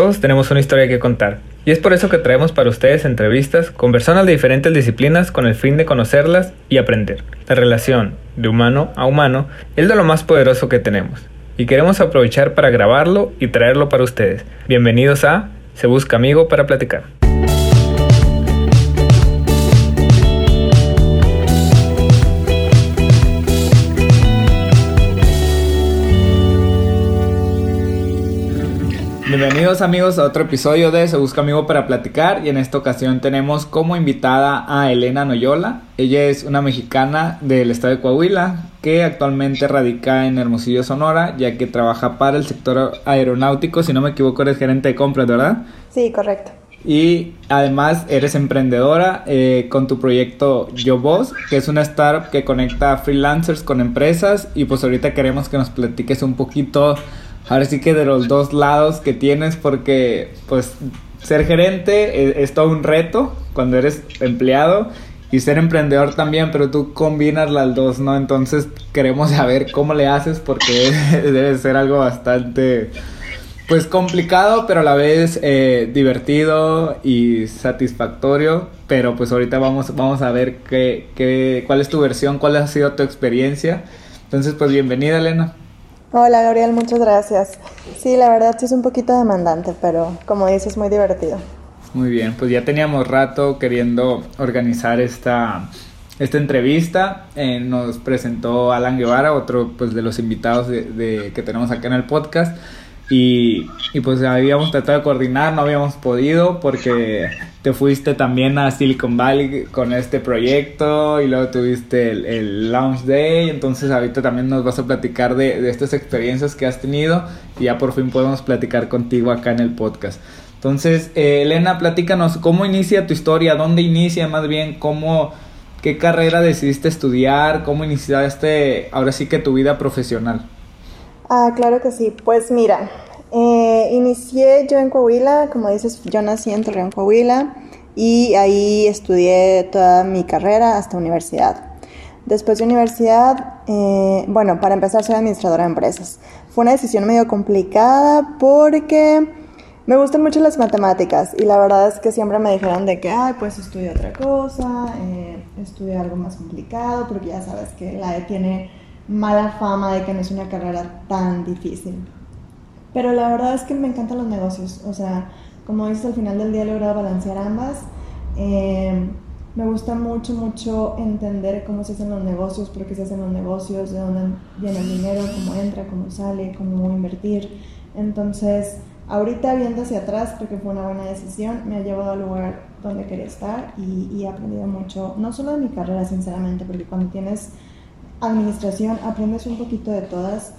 todos tenemos una historia que contar, y es por eso que traemos para ustedes entrevistas con personas de diferentes disciplinas con el fin de conocerlas y aprender. La relación de humano a humano es de lo más poderoso que tenemos, y queremos aprovechar para grabarlo y traerlo para ustedes. Bienvenidos a Se Busca Amigo para Platicar. Bienvenidos amigos a otro episodio de Se Busca Amigo para Platicar, y en esta ocasión tenemos como invitada a Elena Noyola. Ella es una mexicana del estado de Coahuila que actualmente radica en Hermosillo, Sonora, ya que trabaja para el sector aeronáutico. Si no me equivoco, eres gerente de compras, ¿verdad? Sí, correcto. Y además eres emprendedora con tu proyecto YoBoss, que es una startup que conecta a freelancers con empresas, y pues ahorita queremos que nos platiques un poquito, ahora sí que de los dos lados que tienes, porque pues ser gerente es todo un reto cuando eres empleado, y ser emprendedor también, pero tú combinas las dos, ¿no? Entonces queremos saber cómo le haces, porque debe ser algo bastante pues complicado, pero a la vez divertido y satisfactorio. Pero pues ahorita vamos a ver cuál es tu versión, cuál ha sido tu experiencia. Entonces pues bienvenida, Elena. Hola Gabriel, muchas gracias. Sí, la verdad sí es un poquito demandante, pero como dices, muy divertido. Muy bien, pues ya teníamos rato queriendo organizar esta entrevista. Nos presentó Alan Guevara, otro pues de los invitados que tenemos acá en el podcast. Y pues habíamos tratado de coordinar, no habíamos podido porque te fuiste también a Silicon Valley con este proyecto, y luego tuviste el Launch Day. Entonces ahorita también nos vas a platicar de estas experiencias que has tenido, y ya por fin podemos platicar contigo acá en el podcast. Entonces, Elena, platícanos, ¿cómo inicia tu historia? ¿Dónde inicia más bien? ¿Qué carrera decidiste estudiar? ¿Cómo iniciaste ahora sí que tu vida profesional? Claro que sí. Pues mira, inicié yo en Coahuila, como dices, yo nací en Torreón, Coahuila, y ahí estudié toda mi carrera hasta universidad. Después de universidad, para empezar soy administradora de empresas. Fue una decisión medio complicada porque me gustan mucho las matemáticas, y la verdad es que siempre me dijeron de que, pues estudia otra cosa, estudia algo más complicado, porque ya sabes que la E tiene mala fama de que no es una carrera tan difícil. Pero la verdad es que me encantan los negocios. O sea, como dices, al final del día he logrado balancear ambas. Me gusta mucho entender cómo se hacen los negocios, por qué se hacen los negocios, de dónde viene el dinero, cómo entra, cómo sale, cómo invertir. Entonces, ahorita viendo hacia atrás, creo que fue una buena decisión. Me ha llevado al lugar donde quería estar, y he aprendido mucho, no solo de mi carrera, sinceramente, porque cuando tienes administración aprendes un poquito de todas.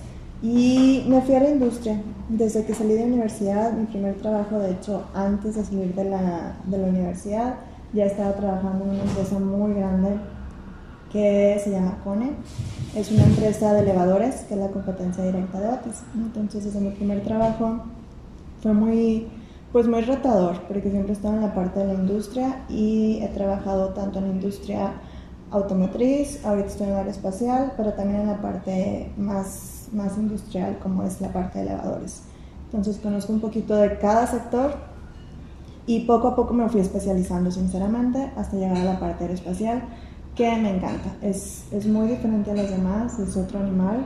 Y me fui a la industria desde que salí de universidad. Mi primer trabajo, de hecho, antes de salir de la universidad, ya estaba trabajando en una empresa muy grande que se llama Kone. Es una empresa de elevadores, que es la competencia directa de Otis. Entonces, desde mi primer trabajo fue muy retador, porque siempre estaba en la parte de la industria, y he trabajado tanto en la industria automotriz, ahorita estoy en aeroespacial, pero también en la parte más industrial, como es la parte de elevadores. Entonces conozco un poquito de cada sector, y poco a poco me fui especializando, sinceramente, hasta llegar a la parte aeroespacial, que me encanta. Es muy diferente a las demás, es otro animal,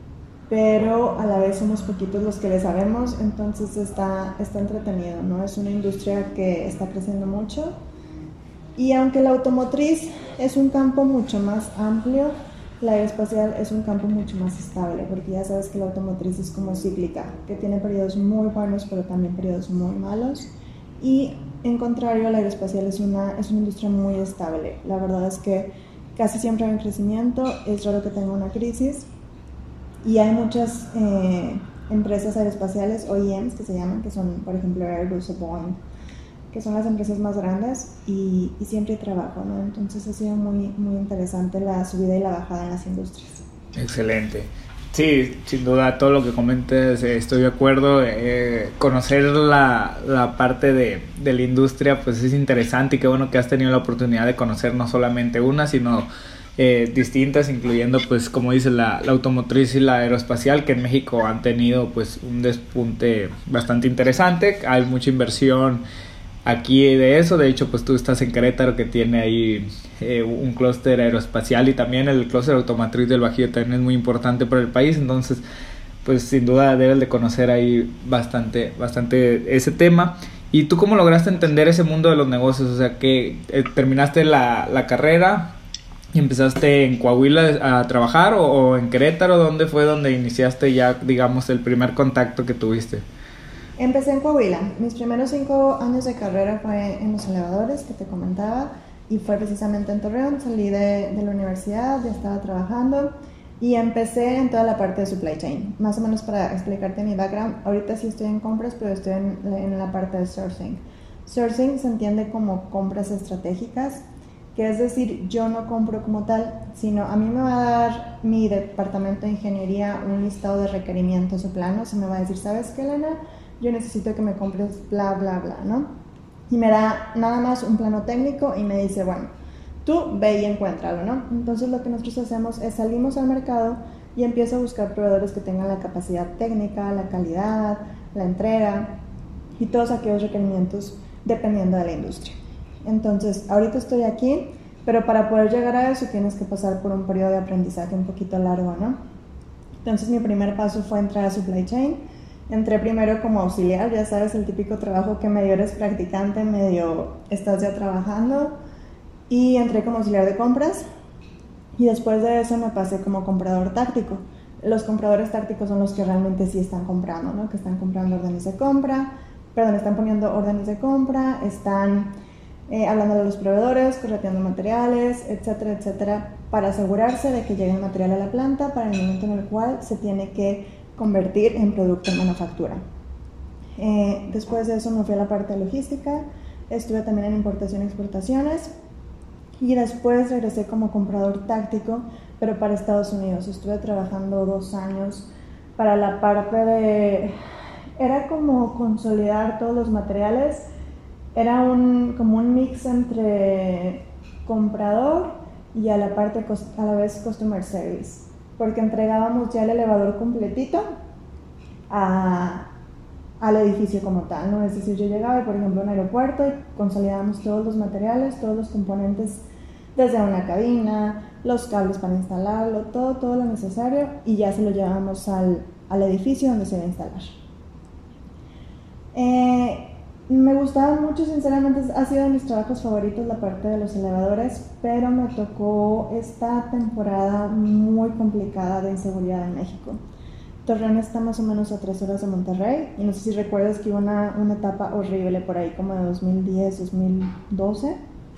pero a la vez somos poquitos los que le sabemos, entonces está entretenido, ¿no? Es una industria que está creciendo mucho. Y aunque la automotriz es un campo mucho más amplio, la aeroespacial es un campo mucho más estable, porque ya sabes que la automotriz es como cíclica, que tiene periodos muy buenos, pero también periodos muy malos. Y en contrario, la aeroespacial es una industria muy estable. La verdad es que casi siempre hay un crecimiento, es raro que tenga una crisis, y hay muchas empresas aeroespaciales, OEMs que se llaman, que son, por ejemplo, Airbus o Boeing, que son las empresas más grandes, y siempre hay trabajo, ¿no? Entonces ha sido muy interesante la subida y la bajada en las industrias. Excelente. Sí, sin duda todo lo que comentes, estoy de acuerdo. Conocer la parte de la industria pues es interesante, y qué bueno que has tenido la oportunidad de conocer no solamente una, sino distintas, incluyendo pues como dice la automotriz y la aeroespacial, que en México han tenido pues un despunte bastante interesante. Hay mucha inversión aquí de eso. De hecho pues tú estás en Querétaro, que tiene ahí un clúster aeroespacial, y también el clúster automotriz del Bajío también es muy importante para el país. Entonces pues sin duda debes de conocer ahí bastante ese tema. ¿Y tú cómo lograste entender ese mundo de los negocios? O sea, que terminaste la carrera y empezaste en Coahuila a trabajar, o en Querétaro. ¿Dónde fue donde iniciaste ya, digamos, el primer contacto que tuviste? Empecé en Coahuila. Mis primeros 5 años de carrera fue en los elevadores que te comentaba, y fue precisamente en Torreón. Salí de la universidad, ya estaba trabajando y empecé en toda la parte de supply chain. Más o menos para explicarte mi background, ahorita sí estoy en compras, pero estoy en la parte de sourcing. Sourcing se entiende como compras estratégicas, que es decir, yo no compro como tal, sino a mí me va a dar mi departamento de ingeniería un listado de requerimientos o planos, y me va a decir, ¿sabes qué, Elena? Yo necesito que me compres bla, bla, bla, ¿no? Y me da nada más un plano técnico y me dice, bueno, tú ve y encuéntralo, ¿no? Entonces lo que nosotros hacemos es salimos al mercado y empiezo a buscar proveedores que tengan la capacidad técnica, la calidad, la entrega y todos aquellos requerimientos dependiendo de la industria. Entonces, ahorita estoy aquí, pero para poder llegar a eso tienes que pasar por un periodo de aprendizaje un poquito largo, ¿no? Entonces, mi primer paso fue entrar a supply chain. Entré primero como auxiliar, ya sabes, el típico trabajo que medio eres practicante, medio estás ya trabajando. Y entré como auxiliar de compras, y después de eso me pasé como comprador táctico. Los compradores tácticos son los que realmente sí están comprando, ¿no? Que están comprando órdenes de compra, están poniendo órdenes de compra, están hablando de los proveedores, correteando materiales, etcétera, etcétera, para asegurarse de que llegue el material a la planta para el momento en el cual se tiene que convertir en producto en manufactura. Después de eso me fui a la parte de logística, estuve también en importación y exportaciones, y después regresé como comprador táctico, pero para Estados Unidos. Estuve trabajando 2 años para la parte de... Era como consolidar todos los materiales. Era como un mix entre comprador y a la vez customer service, porque entregábamos ya el elevador completito al edificio como tal, ¿no? Es decir, yo llegaba, por ejemplo, a un aeropuerto, y consolidábamos todos los materiales, todos los componentes, desde una cabina, los cables para instalarlo, todo lo necesario, y ya se lo llevábamos al edificio donde se iba a instalar. Me gustaba mucho, sinceramente, ha sido de mis trabajos favoritos la parte de los elevadores, pero me tocó esta temporada muy complicada de inseguridad en México. Torreón está más o menos a 3 horas de Monterrey, y no sé si recuerdas que hubo una etapa horrible por ahí como de 2010, 2012,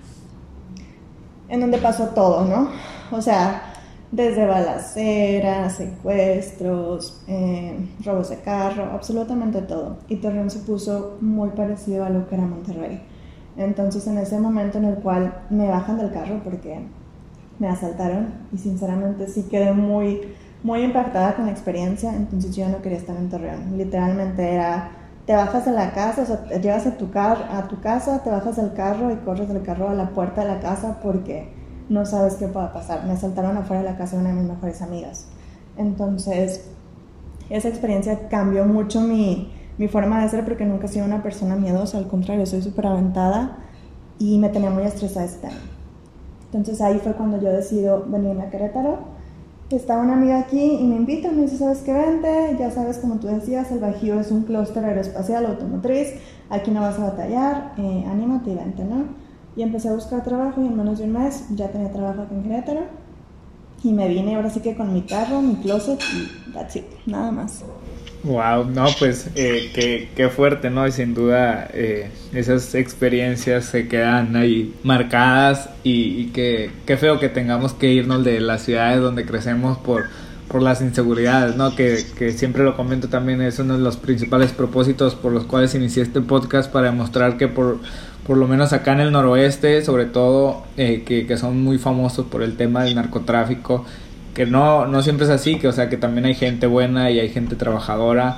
en donde pasó todo, ¿no? O sea, desde balaceras, secuestros, robos de carro, absolutamente todo. Y Torreón se puso muy parecido a lo que era Monterrey. Entonces, en ese momento en el cual me bajan del carro porque me asaltaron, y sinceramente sí quedé muy impactada con la experiencia. Entonces yo ya no quería estar en Torreón. Literalmente era, te bajas de la casa, o sea, llegas a tu casa, te bajas del carro y corres del carro a la puerta de la casa porque no sabes qué pueda pasar. Me asaltaron afuera de la casa de una de mis mejores amigas. Entonces esa experiencia cambió mucho mi forma de ser, porque nunca he sido una persona miedosa, al contrario, soy súper aventada, y me tenía muy estresada este año. Entonces ahí fue cuando yo decido venirme a Querétaro. Estaba una amiga aquí y me invita, me dice, ¿sabes qué? Vente, ya sabes, como tú decías, el Bajío es un clúster aeroespacial, automotriz, aquí no vas a batallar, anímate y vente, ¿no? Y empecé a buscar trabajo, y en menos de un mes ya tenía trabajo aquí en Querétaro, y me vine ahora sí que con mi carro, mi closet, y that's it, nada más. Wow, no, pues qué fuerte, ¿no? Y sin duda esas experiencias se quedan ahí marcadas, y qué feo que tengamos que irnos de las ciudades donde crecemos por las inseguridades, ¿no? Que siempre lo comento también, es uno de los principales propósitos por los cuales inicié este podcast, para demostrar que por lo menos acá en el noroeste, sobre todo, que son muy famosos por el tema del narcotráfico, que no siempre es así, que o sea que también hay gente buena y hay gente trabajadora,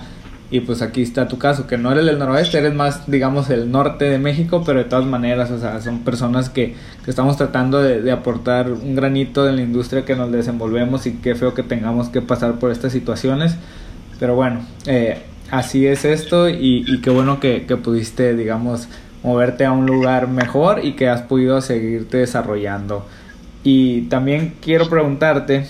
y pues aquí está tu caso, que no eres del noroeste, eres más, digamos, el norte de México, pero de todas maneras, o sea, son personas que estamos tratando de aportar un granito en la industria que nos desenvolvemos, y qué feo que tengamos que pasar por estas situaciones, pero bueno, así es esto, y qué bueno que pudiste, digamos, moverte a un lugar mejor y que has podido seguirte desarrollando. Y también quiero preguntarte,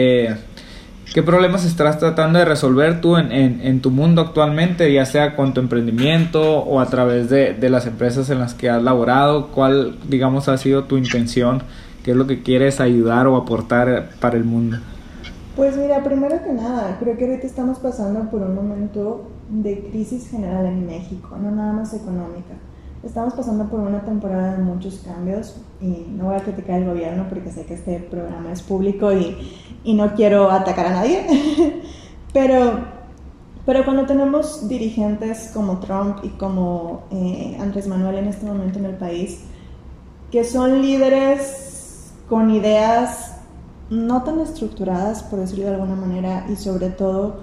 ¿qué problemas estás tratando de resolver tú en tu mundo actualmente, ya sea con tu emprendimiento o a través de las empresas en las que has laborado? ¿Cuál, digamos, ha sido tu intención? ¿Qué es lo que quieres ayudar o aportar para el mundo? Pues mira, primero que nada, creo que ahorita estamos pasando por un momento de crisis general en México, no nada más económica. Estamos pasando por una temporada de muchos cambios, y no voy a criticar al gobierno porque sé que este programa es público y no quiero atacar a nadie, pero cuando tenemos dirigentes como Trump y como Andrés Manuel en este momento en el país, que son líderes con ideas no tan estructuradas, por decirlo de alguna manera, y sobre todo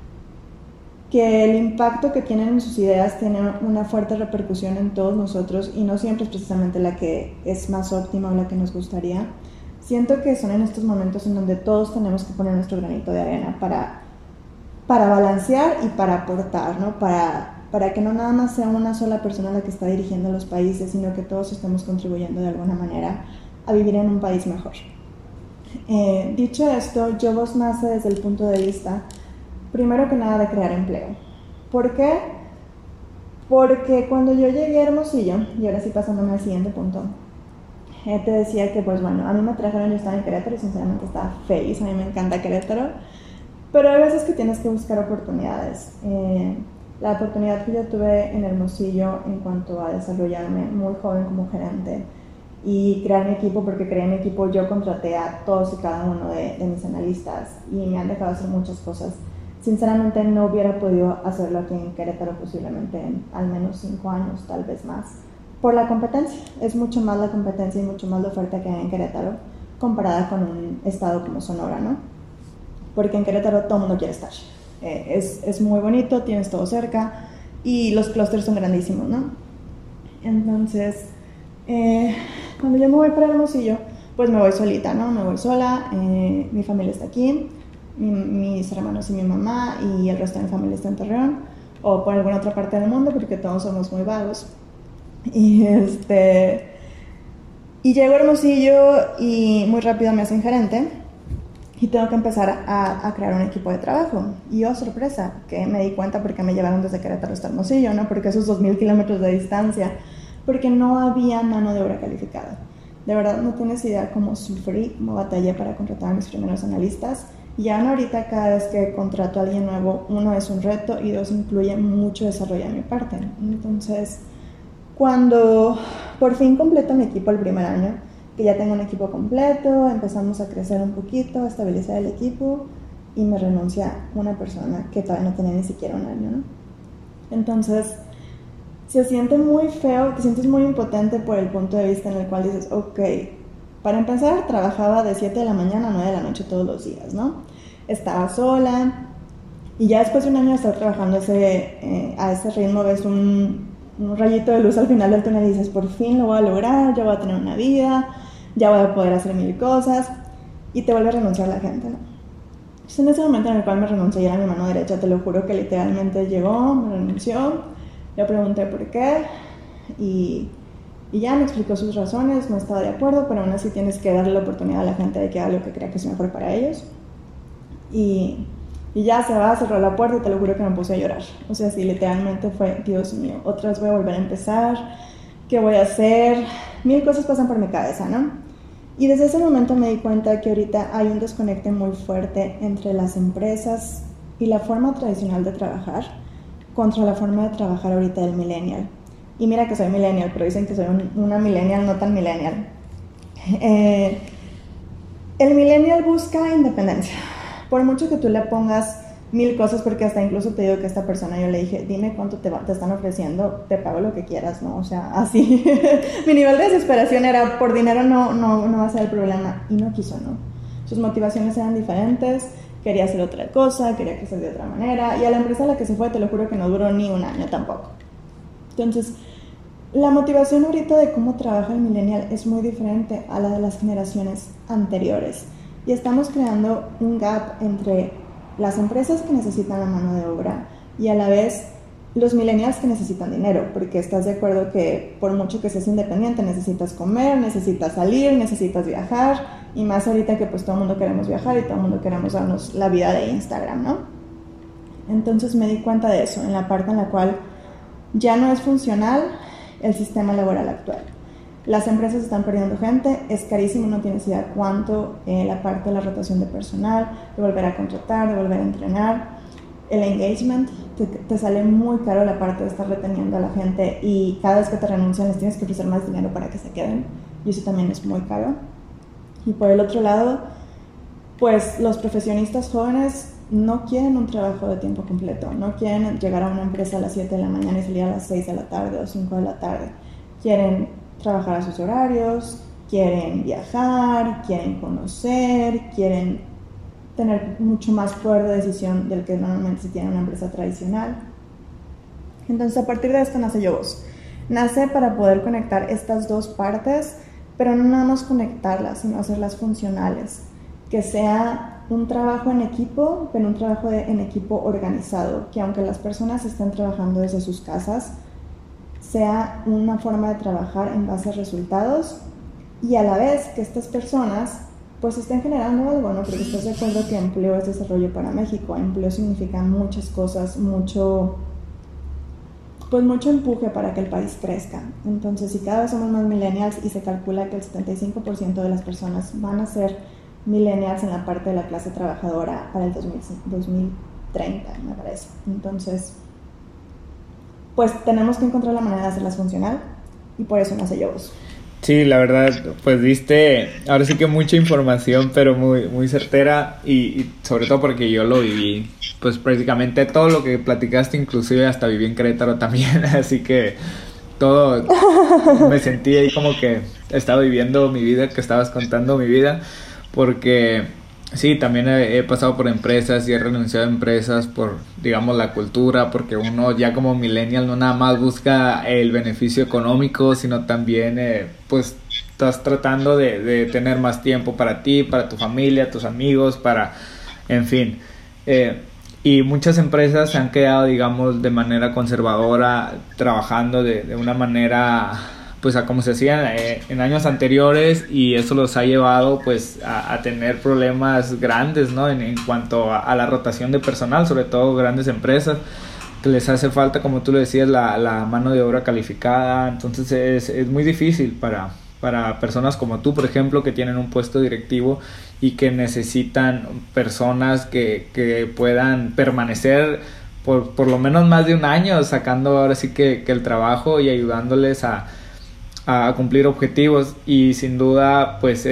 que el impacto que tienen en sus ideas tiene una fuerte repercusión en todos nosotros, y no siempre es precisamente la que es más óptima o la que nos gustaría. Siento que son en estos momentos en donde todos tenemos que poner nuestro granito de arena para balancear y para aportar, ¿no? Para que no nada más sea una sola persona la que está dirigiendo los países, sino que todos estemos contribuyendo de alguna manera a vivir en un país mejor. Dicho esto, Jobos nace desde el punto de vista, primero que nada, de crear empleo. ¿Por qué? Porque cuando yo llegué a Hermosillo, y ahora sí pasándome al siguiente punto, te decía que, pues bueno, a mí me trajeron, yo estaba en Querétaro y sinceramente estaba feliz, a mí me encanta Querétaro, pero hay veces que tienes que buscar oportunidades. La oportunidad que yo tuve en Hermosillo en cuanto a desarrollarme muy joven como gerente y crear mi equipo, porque creé mi equipo, yo contraté a todos y cada uno de mis analistas y me han dejado hacer muchas cosas. Sinceramente no hubiera podido hacerlo aquí en Querétaro posiblemente en al menos 5 años, tal vez más, por la competencia. Es mucho más la competencia y mucho más la oferta que hay en Querétaro comparada con un estado como Sonora, ¿no? Porque en Querétaro todo el mundo quiere estar. Es muy bonito, tienes todo cerca y los clústeres son grandísimos, ¿no? Entonces, cuando yo me voy para Hermosillo, pues me voy solita, ¿no? Me voy sola, mi familia está aquí, mis hermanos y mi mamá, y el resto de mi familia está en Torreón o por alguna otra parte del mundo, porque todos somos muy vagos. Y llego a Hermosillo y muy rápido me hacen gerente y tengo que empezar a crear un equipo de trabajo. Y oh, sorpresa, que me di cuenta porque me llevaron desde Querétaro hasta Hermosillo, ¿no? Porque esos 2,000 kilómetros de distancia, porque no había mano de obra calificada. De verdad no tienes idea cómo sufrí, cómo batallé para contratar a mis primeros analistas. Y ahorita cada vez que contrato a alguien nuevo, uno, es un reto, y dos, incluye mucho desarrollo de mi parte. Entonces, cuando por fin completo mi equipo el primer año, que ya tengo un equipo completo, empezamos a crecer un poquito, a estabilizar el equipo, y me renuncia una persona que todavía no tenía ni siquiera un año, ¿no? Entonces, se siente muy feo, te sientes muy impotente por el punto de vista en el cual dices, ok, para empezar, trabajaba de 7 de la mañana a 9 de la noche todos los días, ¿no? Estaba sola, y ya después de un año de estar trabajando a ese ritmo, ves un rayito de luz al final del túnel y dices, por fin lo voy a lograr, ya voy a tener una vida, ya voy a poder hacer 1000 cosas, y te vuelve a renunciar la gente, ¿no? Entonces, en ese momento en el cual me renunció, ya era mi mano derecha, te lo juro que literalmente llegó, me renunció, le pregunté por qué, y ya me explicó sus razones, no estaba de acuerdo, pero aún así tienes que darle la oportunidad a la gente de que haga lo que crea que es mejor para ellos. Y ya se va, cerró la puerta, y te lo juro que me puse a llorar. O sea, sí, literalmente fue, Dios mío, otra vez voy a volver a empezar, ¿qué voy a hacer? 1000 cosas pasan por mi cabeza, ¿no? Y desde ese momento me di cuenta que ahorita hay un desconecte muy fuerte entre las empresas y la forma tradicional de trabajar contra la forma de trabajar ahorita del millennial. Y mira que soy millennial, pero dicen que soy una millennial no tan millennial. El millennial busca independencia. Por mucho que tú le pongas 1000 cosas, porque hasta incluso te digo que a esta persona yo le dije, dime cuánto te están ofreciendo, te pago lo que quieras, ¿no? O sea, así. Mi nivel de desesperación era, por dinero no va a ser el problema. Y no quiso, ¿no? Sus motivaciones eran diferentes. quería hacer otra cosa, quería crecer de otra manera, y a la empresa a la que se fue, te lo juro que no duró ni un año tampoco. Entonces, la motivación ahorita de cómo trabaja el millennial es muy diferente a la de las generaciones anteriores, y estamos creando un gap entre las empresas que necesitan la mano de obra y a la vez los millennials que necesitan dinero, porque estás de acuerdo que por mucho que seas independiente necesitas comer, necesitas salir, necesitas viajar, y más ahorita que pues todo el mundo queremos viajar y todo el mundo queremos darnos la vida de Instagram, ¿no? Entonces me di cuenta de eso, en la parte en la cual ya no es funcional el sistema laboral actual. Las empresas están perdiendo gente, es carísimo, no tienes idea cuánto, la parte de la rotación de personal, de volver a contratar, de volver a entrenar, el engagement, te sale muy caro la parte de estar reteniendo a la gente, y cada vez que te renuncian les tienes que ofrecer más dinero para que se queden, y eso también es muy caro. Y por el otro lado, pues los profesionistas jóvenes no quieren un trabajo de tiempo completo, no quieren llegar a una empresa a las 7 de la mañana y salir a las 6 de la tarde o 5 de la tarde, quieren trabajar a sus horarios, quieren viajar, quieren conocer, quieren tener mucho más poder de decisión del que normalmente se tiene en una empresa tradicional. Entonces a partir de esto nace YoVoz. Nace para poder conectar estas dos partes, pero no nada más conectarlas, sino hacerlas funcionales, que sea un trabajo en equipo, pero un trabajo en equipo organizado, que aunque las personas estén trabajando desde sus casas, sea una forma de trabajar en base a resultados, y a la vez que estas personas pues estén generando algo, ¿no? Porque estás de acuerdo que empleo es desarrollo para México, empleo significa muchas cosas, mucho empuje para que el país crezca. Entonces, si cada vez somos más millennials y se calcula que el 75% de las personas van a ser millennials en la parte de la clase trabajadora para el 2030, me parece. Entonces, pues tenemos que encontrar la manera de hacerlas funcional, y por eso nace YoVoz. Sí, la verdad, pues diste ahora sí que mucha información, pero muy, muy certera, y sobre todo porque yo lo viví, pues prácticamente todo lo que platicaste, inclusive hasta viví en Querétaro también, así que todo, me sentí ahí como que estaba viviendo mi vida, que estabas contando mi vida, porque sí, también he pasado por empresas y he renunciado a empresas por, digamos, la cultura, porque uno ya como millennial no nada más busca el beneficio económico, sino también, pues, estás tratando de tener más tiempo para ti, para tu familia, tus amigos, para, en fin. Y muchas empresas se han quedado, digamos, de manera conservadora, trabajando de una manera, pues, a como se hacía en años anteriores, y eso los ha llevado pues a tener problemas grandes, ¿no? En cuanto a la rotación de personal, sobre todo grandes empresas, que les hace falta, como tú lo decías, la mano de obra calificada. Entonces es muy difícil para personas como tú, por ejemplo, que tienen un puesto directivo y que necesitan personas que puedan permanecer por lo menos más de un año, sacando ahora sí que el trabajo y ayudándoles a cumplir objetivos. Y sin duda pues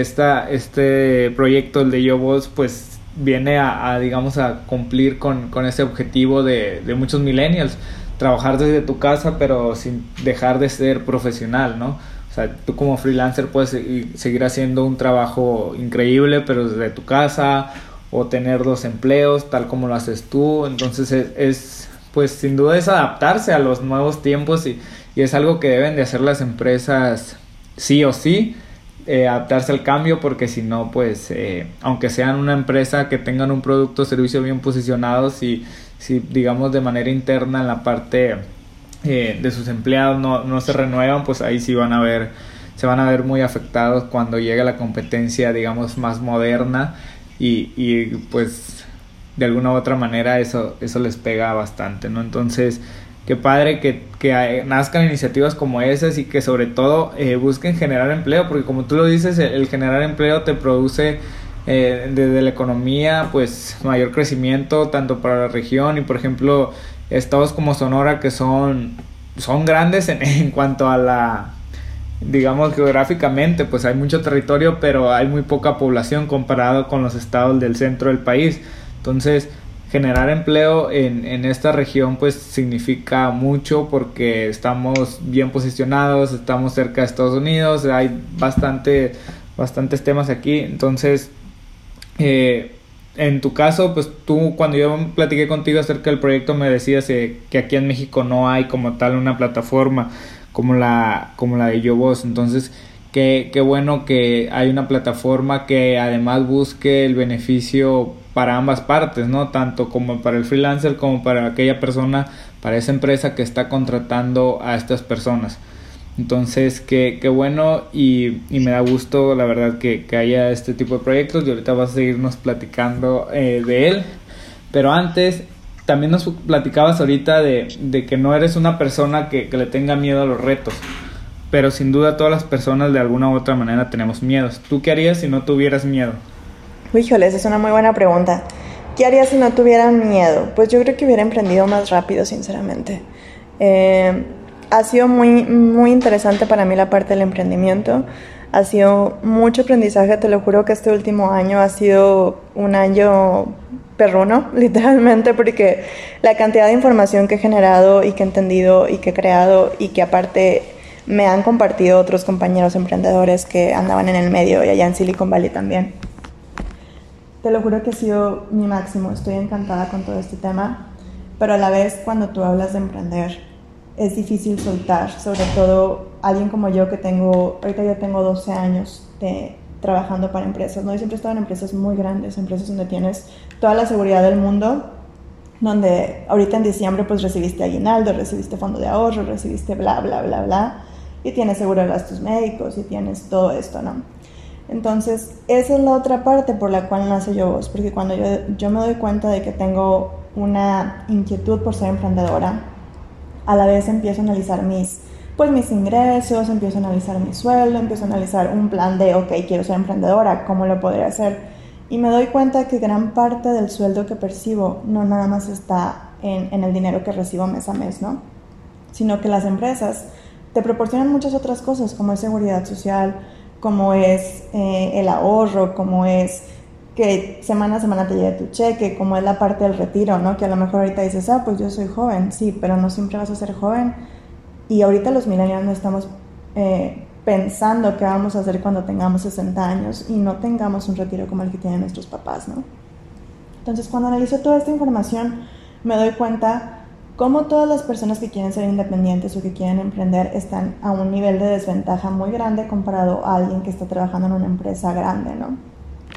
este proyecto, el de YoVoz, pues viene digamos a cumplir con ese objetivo de muchos millennials, trabajar desde tu casa pero sin dejar de ser profesional, ¿no? O sea, tú como freelancer puedes seguir haciendo un trabajo increíble pero desde tu casa, o tener 2 empleos tal como lo haces tú. Entonces es pues sin duda es adaptarse a los nuevos tiempos, y es algo que deben de hacer las empresas sí o sí, adaptarse al cambio, porque si no, pues aunque sean una empresa que tengan un producto o servicio bien posicionado, si digamos de manera interna en la parte de sus empleados no se renuevan, pues ahí sí se van a ver muy afectados cuando llegue la competencia, digamos, más moderna, y pues de alguna u otra manera eso les pega bastante, ¿no? Entonces, qué padre que nazcan iniciativas como esas, y que sobre todo busquen generar empleo, porque como tú lo dices, el generar empleo te produce desde la economía pues mayor crecimiento tanto para la región. Y por ejemplo estados como Sonora, que son grandes en cuanto a la, digamos, geográficamente, pues hay mucho territorio pero hay muy poca población comparado con los estados del centro del país. Entonces generar empleo en esta región pues significa mucho, porque estamos bien posicionados, estamos cerca de Estados Unidos, hay bastantes temas aquí. Entonces en tu caso, pues tú cuando yo platiqué contigo acerca del proyecto me decías que aquí en México no hay como tal una plataforma como la de YoVoz. Entonces, qué bueno que hay una plataforma que además busque el beneficio para ambas partes, ¿no? Tanto como para el freelancer como para aquella persona, para esa empresa que está contratando a estas personas. Entonces, qué bueno y me da gusto, la verdad, que haya este tipo de proyectos, y ahorita vas a seguirnos platicando de él. Pero antes, también nos platicabas ahorita de que no eres una persona que le tenga miedo a los retos, pero sin duda todas las personas de alguna u otra manera tenemos miedos. ¿Tú qué harías si no tuvieras miedo? Híjole, esa es una muy buena pregunta. ¿Qué haría si no tuviera miedo? Pues yo creo que hubiera emprendido más rápido, sinceramente. Ha sido muy interesante para mí la parte del emprendimiento. Ha sido mucho aprendizaje, te lo juro que este último año ha sido un año perruno, literalmente, porque la cantidad de información que he generado y que he entendido y que he creado y que aparte me han compartido otros compañeros emprendedores que andaban en el medio y allá en Silicon Valley también. Te lo juro que ha sido mi máximo, estoy encantada con todo este tema, pero a la vez cuando tú hablas de emprender es difícil soltar, sobre todo alguien como yo que ahorita yo tengo 12 años trabajando para empresas, ¿no? Y siempre he estado en empresas muy grandes, empresas donde tienes toda la seguridad del mundo, donde ahorita en diciembre pues recibiste aguinaldo, recibiste fondo de ahorro, recibiste bla, bla, bla, bla, y tienes seguro de gastos médicos y tienes todo esto, ¿no? Entonces, esa es la otra parte por la cual nace YoVoz, porque cuando yo me doy cuenta de que tengo una inquietud por ser emprendedora, a la vez empiezo a analizar mis ingresos, empiezo a analizar mi sueldo, empiezo a analizar un plan de, ok, quiero ser emprendedora, ¿cómo lo podría hacer? Y me doy cuenta que gran parte del sueldo que percibo no nada más está en el dinero que recibo mes a mes, ¿no? Sino que las empresas te proporcionan muchas otras cosas, como es seguridad social, como es el ahorro, como es que semana a semana te llegue tu cheque, como es la parte del retiro, ¿no? Que a lo mejor ahorita dices, pues yo soy joven, sí, pero no siempre vas a ser joven. Y ahorita los millennials no estamos pensando qué vamos a hacer cuando tengamos 60 años y no tengamos un retiro como el que tienen nuestros papás, ¿no? Entonces, cuando analizo toda esta información, me doy cuenta cómo todas las personas que quieren ser independientes o que quieren emprender están a un nivel de desventaja muy grande comparado a alguien que está trabajando en una empresa grande, ¿no?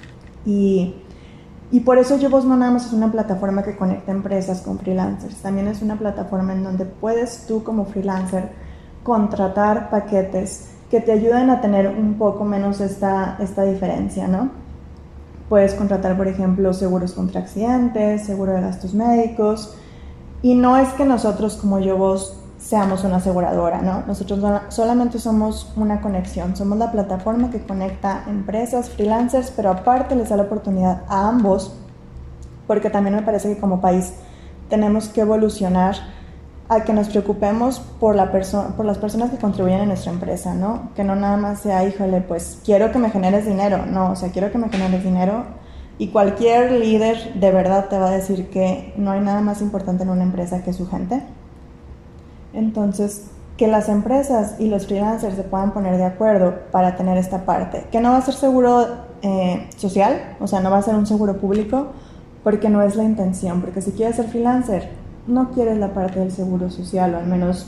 Y por eso YoVoz no nada más es una plataforma que conecta empresas con freelancers, también es una plataforma en donde puedes tú como freelancer contratar paquetes que te ayuden a tener un poco menos esta diferencia, ¿no? Puedes contratar, por ejemplo, seguros contra accidentes, seguro de gastos médicos, y no es que nosotros como YoVoz seamos una aseguradora, ¿no? Nosotros solamente somos una conexión, somos la plataforma que conecta empresas, freelancers, pero aparte les da la oportunidad a ambos, porque también me parece que como país tenemos que evolucionar a que nos preocupemos por las personas que contribuyen a nuestra empresa, ¿no? Que no nada más sea, híjole, pues quiero que me generes dinero, no, o sea, quiero que me generes dinero, y cualquier líder de verdad te va a decir que no hay nada más importante en una empresa que su gente. Entonces, que las empresas y los freelancers se puedan poner de acuerdo para tener esta parte, que no va a ser seguro social, o sea, no va a ser un seguro público, porque no es la intención, porque si quieres ser freelancer, no quieres la parte del seguro social, o al menos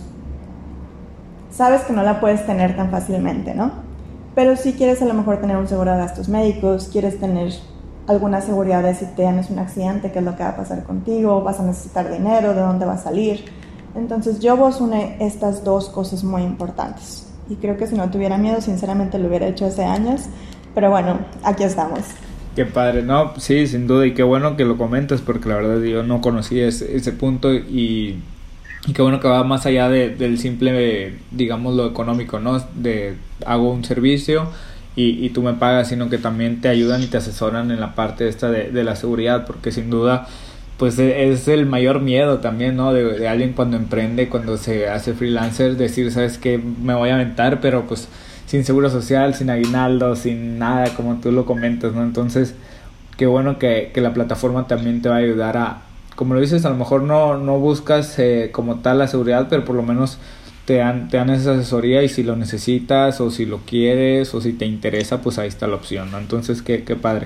sabes que no la puedes tener tan fácilmente, ¿no? Pero si quieres a lo mejor tener un seguro de gastos médicos, quieres tener alguna seguridad de si tienes un accidente, qué es lo que va a pasar contigo, vas a necesitar dinero, de dónde va a salir. Entonces YoVoz une estas dos cosas muy importantes, y creo que si no tuviera miedo, sinceramente lo hubiera hecho hace años, pero bueno, aquí estamos. Qué padre, no, sí, sin duda, y qué bueno que lo comentas, porque la verdad yo no conocía ese punto, y qué bueno que va más allá del simple, digamos, lo económico, ¿no? De hago un servicio y tú me pagas, sino que también te ayudan y te asesoran en la parte esta de la seguridad, porque sin duda pues es el mayor miedo también, ¿no? De alguien cuando emprende, cuando se hace freelancer, decir, ¿sabes qué? Me voy a aventar, pero pues sin seguro social, sin aguinaldo, sin nada, como tú lo comentas, ¿no? Entonces, qué bueno que la plataforma también te va a ayudar a, como lo dices, a lo mejor no buscas como tal la seguridad, pero por lo menos te dan esa asesoría, y si lo necesitas, o si lo quieres, o si te interesa, pues ahí está la opción, ¿no? Entonces, qué padre.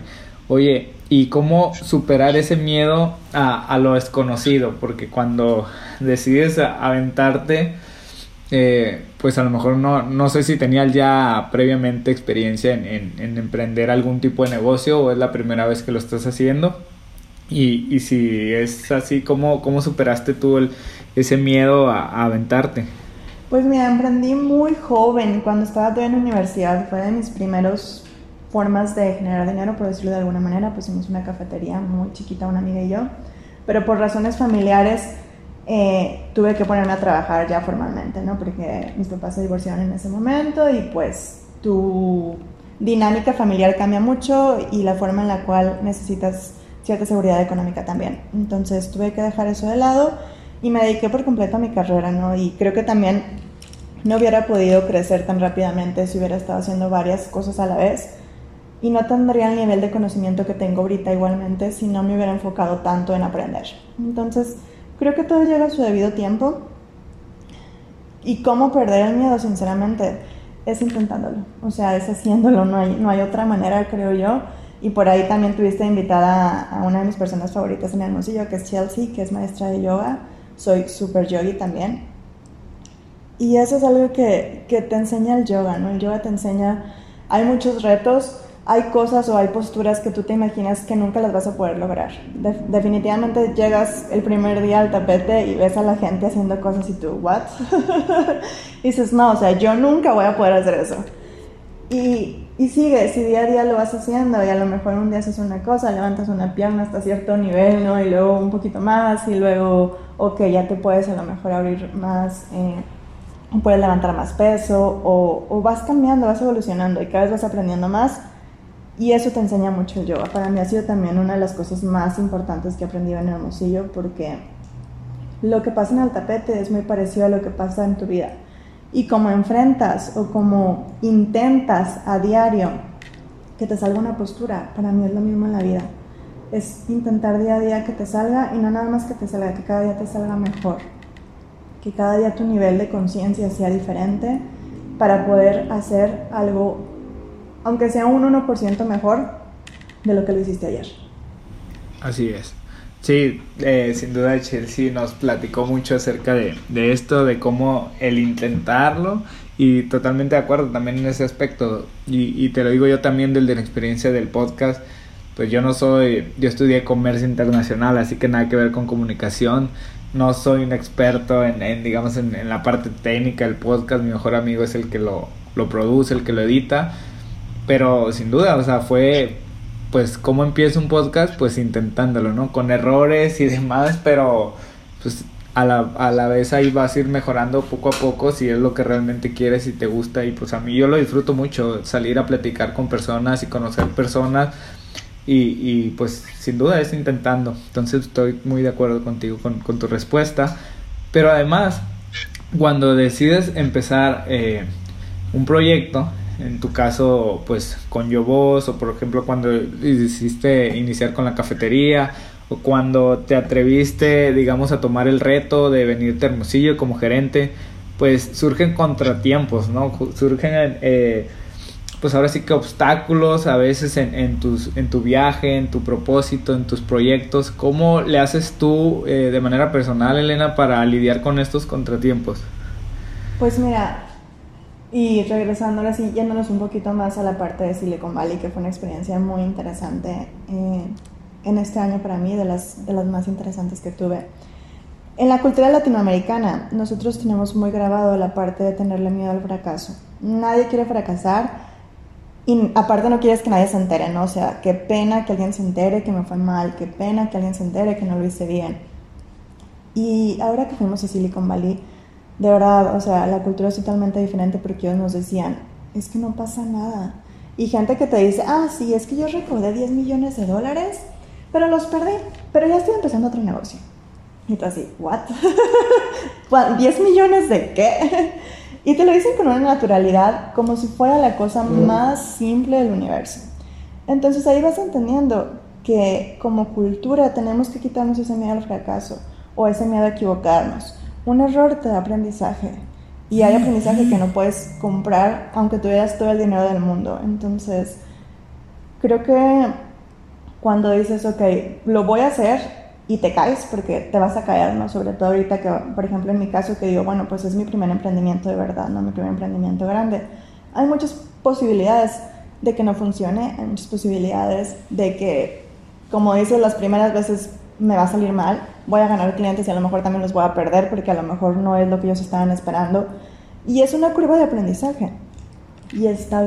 Oye, ¿y cómo superar ese miedo a lo desconocido? Porque cuando decides aventarte, pues a lo mejor no sé si tenías ya previamente experiencia en emprender algún tipo de negocio o es la primera vez que lo estás haciendo. Y si es así, ¿cómo superaste tú ese miedo a aventarte? Pues mira, emprendí muy joven, cuando estaba todavía en la universidad, fue de mis primeros formas de generar dinero, por decirlo de alguna manera. Pusimos una cafetería muy chiquita, una amiga y yo, pero por razones familiares tuve que ponerme a trabajar ya formalmente, ¿no? Porque mis papás se divorciaron en ese momento y pues tu dinámica familiar cambia mucho y la forma en la cual necesitas cierta seguridad económica también. Entonces tuve que dejar eso de lado y me dediqué por completo a mi carrera, ¿no? Y creo que también no hubiera podido crecer tan rápidamente si hubiera estado haciendo varias cosas a la vez y no tendría el nivel de conocimiento que tengo ahorita igualmente si no me hubiera enfocado tanto en aprender. Entonces creo que todo llega a su debido tiempo. Y cómo perder el miedo, sinceramente, es intentándolo, o sea, es haciéndolo, no hay otra manera, creo yo. Y por ahí también tuviste invitada a una de mis personas favoritas en Hermosillo, que es Chelsea, que es maestra de yoga. Soy súper yogi también. Y eso es algo que te enseña el yoga, ¿no? El yoga te enseña, hay muchos retos, hay cosas o hay posturas que tú te imaginas que nunca las vas a poder lograr. Definitivamente llegas el primer día al tapete y ves a la gente haciendo cosas y tú, ¿what? Y dices, no, o sea, yo nunca voy a poder hacer eso. Y sigues, y día a día lo vas haciendo, y a lo mejor un día haces una cosa, levantas una pierna hasta cierto nivel, ¿no? Y luego un poquito más, y luego, ok, ya te puedes a lo mejor abrir más, puedes levantar más peso, o vas cambiando, vas evolucionando, y cada vez vas aprendiendo más, y eso te enseña mucho el yoga. Para mí ha sido también una de las cosas más importantes que he aprendido en Hermosillo, porque lo que pasa en el tapete es muy parecido a lo que pasa en tu vida. Y como enfrentas o como intentas a diario que te salga una postura, para mí es lo mismo en la vida. Es intentar día a día que te salga, y no nada más que te salga, que cada día te salga mejor. Que cada día tu nivel de conciencia sea diferente para poder hacer algo, aunque sea un 1% mejor de lo que lo hiciste ayer. Así es. Sí, sin duda Chelsea nos platicó mucho acerca de esto, de cómo el intentarlo, y totalmente de acuerdo también en ese aspecto, y te lo digo yo también de la experiencia del podcast. Pues yo yo estudié comercio internacional, así que nada que ver con comunicación, no soy un experto digamos en la parte técnica del podcast. Mi mejor amigo es el que lo produce, el que lo edita, pero sin duda, o sea, fue pues cómo empieza un podcast, pues intentándolo, ¿no? Con errores y demás, pero pues a la vez ahí vas a ir mejorando poco a poco si es lo que realmente quieres y te gusta. Y pues a mí yo lo disfruto mucho, salir a platicar con personas y conocer personas, y pues sin duda es intentando. Entonces estoy muy de acuerdo contigo con tu respuesta. Pero además, cuando decides empezar un proyecto, en tu caso pues con YoVoz, o por ejemplo cuando decidiste iniciar con la cafetería, o cuando te atreviste, digamos, a tomar el reto de venirte a Hermosillo como gerente, pues surgen contratiempos, ¿no? Surgen pues ahora sí que obstáculos a veces en tu viaje, en tu propósito, en tus proyectos. ¿Cómo le haces tú de manera personal, Elena, para lidiar con estos contratiempos? Pues mira, y regresando ahora sí, yéndonos un poquito más a la parte de Silicon Valley, que fue una experiencia muy interesante en este año para mí, de las más interesantes que tuve. En la cultura latinoamericana, nosotros tenemos muy grabado la parte de tenerle miedo al fracaso. Nadie quiere fracasar, y aparte no quieres que nadie se entere, ¿no? O sea, qué pena que alguien se entere que me fue mal, qué pena que alguien se entere que no lo hice bien. Y ahora que fuimos a Silicon Valley, de verdad, o sea, la cultura es totalmente diferente, porque ellos nos decían, es que no pasa nada. Y gente que te dice, sí, es que yo recaudé $10 millones, pero los perdí, pero ya estoy empezando otro negocio. Y tú así, ¿what? ¿10 millones de qué? Y te lo dicen con una naturalidad, como si fuera la cosa más simple del universo. Entonces ahí vas entendiendo que como cultura tenemos que quitarnos ese miedo al fracaso, o ese miedo a equivocarnos. Un error te da aprendizaje, y hay aprendizaje que no puedes comprar aunque tuvieras todo el dinero del mundo. Entonces creo que cuando dices, ok, lo voy a hacer y te caes, porque te vas a caer, ¿no? Sobre todo ahorita que, por ejemplo, en mi caso que digo, bueno, pues es mi primer emprendimiento de verdad, ¿no? Mi primer emprendimiento grande. Hay muchas posibilidades de que no funcione, hay muchas posibilidades de que, como dices, las primeras veces me va a salir mal, voy a ganar clientes y a lo mejor también los voy a perder porque a lo mejor no es lo que ellos estaban esperando. Y es una curva de aprendizaje. Y está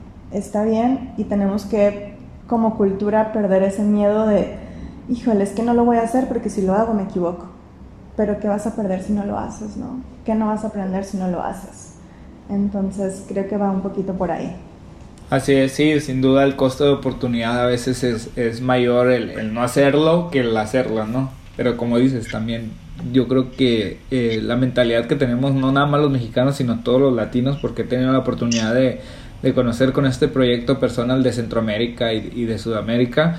bien y tenemos que, como cultura, perder ese miedo de, híjole, es que no lo voy a hacer porque si lo hago me equivoco. Pero ¿qué vas a perder si no lo haces, no? ¿Qué no vas a aprender si no lo haces? Entonces creo que va un poquito por ahí. Así es, sí, sin duda el costo de oportunidad a veces es mayor el no hacerlo que el hacerlo, ¿no? Pero como dices también, yo creo que la mentalidad que tenemos, no nada más los mexicanos, sino todos los latinos, porque he tenido la oportunidad de conocer con este proyecto personas de Centroamérica y de Sudamérica,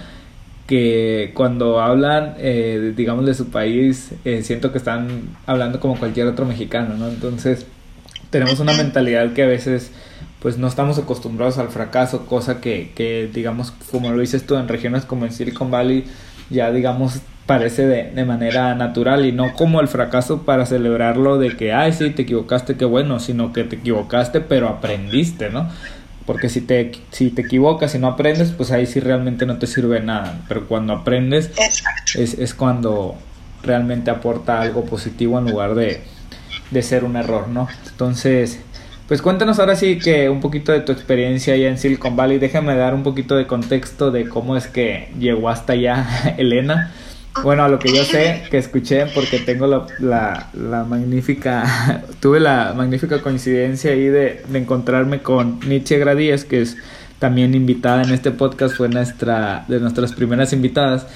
que cuando hablan, digamos, de su país, siento que están hablando como cualquier otro mexicano, ¿no? Entonces tenemos una mentalidad que a veces pues no estamos acostumbrados al fracaso, cosa que digamos, como lo dices tú, en regiones como en Silicon Valley ya digamos parece de manera natural y no como el fracaso para celebrarlo de que, ay sí, te equivocaste, qué bueno, sino que te equivocaste pero aprendiste, ¿no? Porque si te equivocas y no aprendes, pues ahí sí realmente no te sirve nada, pero cuando aprendes es cuando realmente aporta algo positivo en lugar de ser un error, ¿no? Entonces, pues cuéntanos ahora sí que un poquito de tu experiencia allá en Silicon Valley. Déjame dar un poquito de contexto de cómo es que llegó hasta allá Elena. Bueno, a lo que yo sé, que escuché, porque tengo la magnífica, tuve la magnífica coincidencia ahí de encontrarme con Nietzsche Gradíez, que es también invitada en este podcast, fue de nuestras primeras invitadas.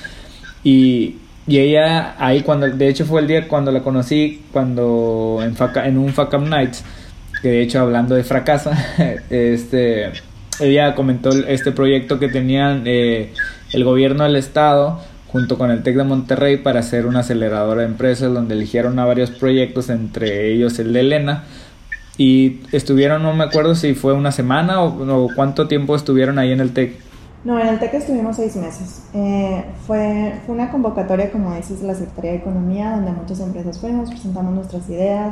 Y ella ahí de hecho fue el día cuando la conocí, cuando en un FACAM Nights, que de hecho hablando de fracaso, ella comentó este proyecto que tenían el gobierno del estado junto con el TEC de Monterrey para hacer una aceleradora de empresas donde eligieron a varios proyectos, entre ellos el de Elena, y estuvieron, no me acuerdo si fue una semana o cuánto tiempo estuvieron ahí en el TEC. No, en el TEC estuvimos 6 meses. Fue una convocatoria, como dices, de la Secretaría de Economía, donde muchas empresas fuimos, presentamos nuestras ideas,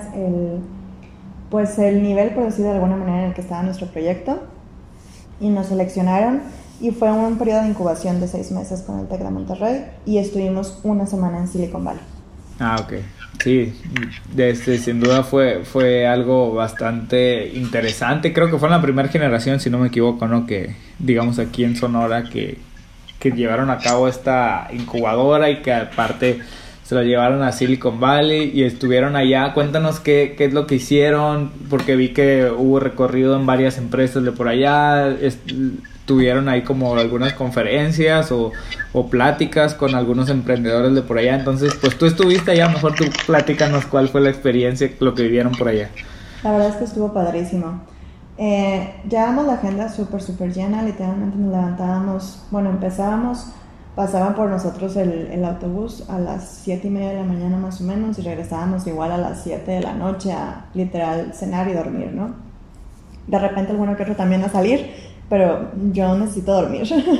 el nivel, por decirlo de alguna manera, en el que estaba nuestro proyecto, y nos seleccionaron, y fue un periodo de incubación de 6 meses con el TEC de Monterrey, y estuvimos una semana en Silicon Valley. Ah, ok. Sí, sin duda fue algo bastante interesante. Creo que fue la primera generación, si no me equivoco, ¿no? Que, digamos, aquí en Sonora, que llevaron a cabo esta incubadora y que aparte se la llevaron a Silicon Valley y estuvieron allá. Cuéntanos qué es lo que hicieron, porque vi que hubo recorrido en varias empresas de por allá. Tuvieron ahí como algunas conferencias o pláticas con algunos emprendedores de por allá. Entonces, pues tú estuviste allá, mejor tú platícanos cuál fue la experiencia, lo que vivieron por allá. La verdad es que estuvo padrísimo. Llevábamos la agenda súper llena, literalmente nos levantábamos, empezábamos, pasaban por nosotros el autobús a las 7:30 de la mañana más o menos y regresábamos igual a las 7 de la noche a literal cenar y dormir, ¿no? De repente alguno que otro también a salir, pero yo necesito dormir.